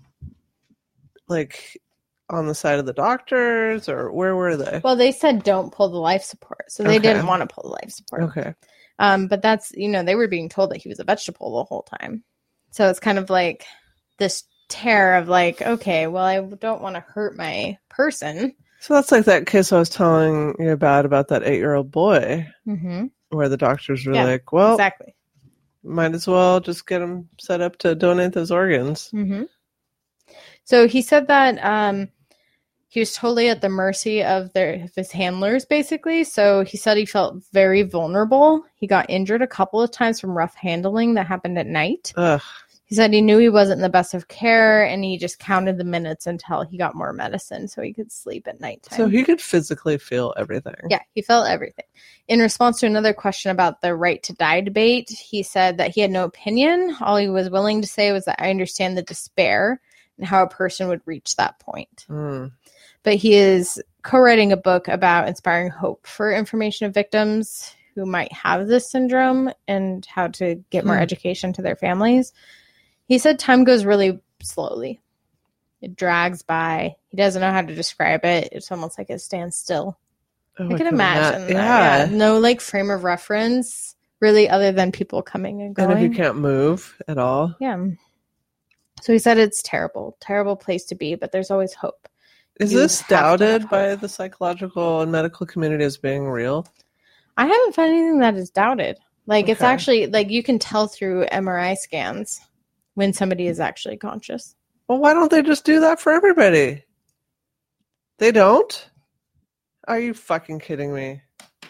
like on the side of the doctors, or where were they? Well, they said don't pull the life support, so they Okay. didn't want to pull the life support. Okay. Um, but that's, you know, they were being told that he was a vegetable the whole time. So it's kind of like this terror of like, okay, well, I don't want to hurt my person. So that's like that case I was telling you about, about that eight-year-old boy, Mm-hmm. where the doctors were Yeah, like, well, Exactly. might as well just get him set up to donate those organs. Mm-hmm. So he said that um, he was totally at the mercy of their of his handlers, basically. So he said he felt very vulnerable. He got injured a couple of times from rough handling that happened at night. Ugh. He said he knew he wasn't in the best of care, and he just counted the minutes until he got more medicine so he could sleep at nighttime. So he could physically feel everything. Yeah, he felt everything. In response to another question about the right to die debate, he said that he had no opinion. All he was willing to say was that I understand the despair and how a person would reach that point. Mm. But he is co-writing a book about inspiring hope for information of victims who might have this syndrome and how to get more Hmm. education to their families. He said time goes really slowly. It drags by. He doesn't know how to describe it. It's almost like it stands still. Oh, I can imagine ima- that. Yeah. Yeah. No like frame of reference, really, other than people coming and going. And if you can't move at all. Yeah. So he said it's terrible, terrible place to be, but there's always hope. Is You this have to have doubted hope. by the psychological and medical community as being real? I haven't found anything that is doubted. Like it's Okay. actually like you can tell through M R I scans when somebody is actually conscious. Well, why don't they just do that for everybody? They don't? Are you fucking kidding me?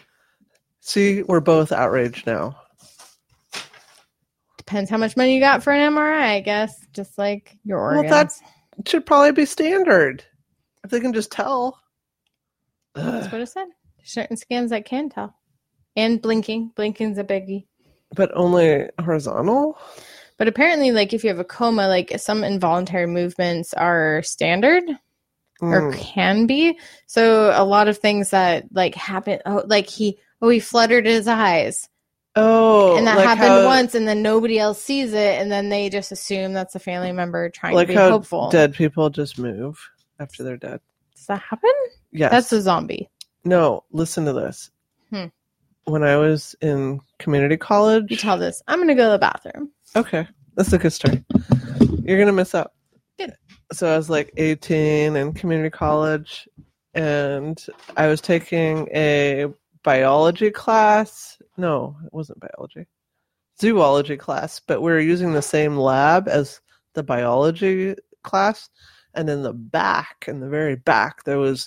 See, we're both outraged now. Depends how much money you got for an M R I, I guess. Just like your Well, organs. that's- It should probably be standard. If they can just tell. That's Ugh. what it said. There's certain scans that can tell. And blinking. Blinking's a biggie. But only horizontal? But apparently, like, if you have a coma, like, some involuntary movements are standard or Mm. can be. So a lot of things that, like, happen, oh, like, he, oh, he fluttered his eyes. Oh, and that like happened how, once, and then nobody else sees it, and then they just assume that's a family member trying like to be how hopeful. dead people just move after they're dead. Does that happen? Yes. That's a zombie. No, listen to this. Hmm. When I was in community college. You tell this. I'm going to go to the bathroom. Okay, that's a good story. You're gonna miss out. Good. So I was like eighteen in community college, and I was taking a biology class. No, it wasn't biology. Zoology class, but we were using the same lab as the biology class. And in the back, in the very back, there was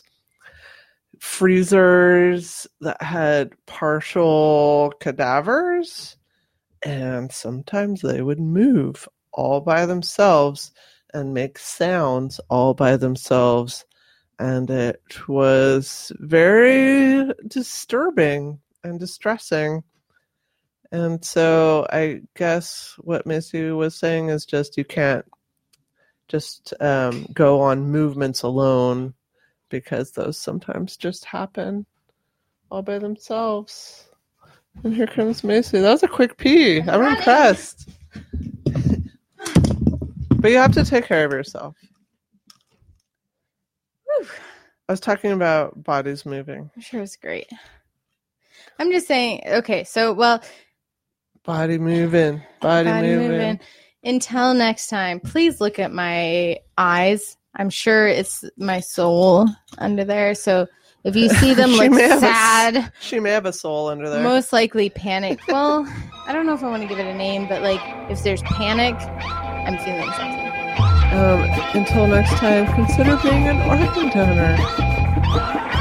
freezers that had partial cadavers. And sometimes they would move all by themselves and make sounds all by themselves. And it was very disturbing and distressing. And so I guess what Missy was saying is just you can't just um, go on movements alone because those sometimes just happen all by themselves. And here comes Macy. That was a quick pee. I'm running. impressed. But you have to take care of yourself. Whew. I was talking about bodies moving. I'm sure it was great. I'm just saying, okay, so, well, Body moving. Body, body moving. moving. Until next time, please look at my eyes. I'm sure it's my soul under there. So if you see them She look may have a- sad, She may have a soul under there. most likely panic. Well, I don't know if I want to give it a name, but like if there's panic, I'm feeling something. Um, until next time, consider being an organ donor.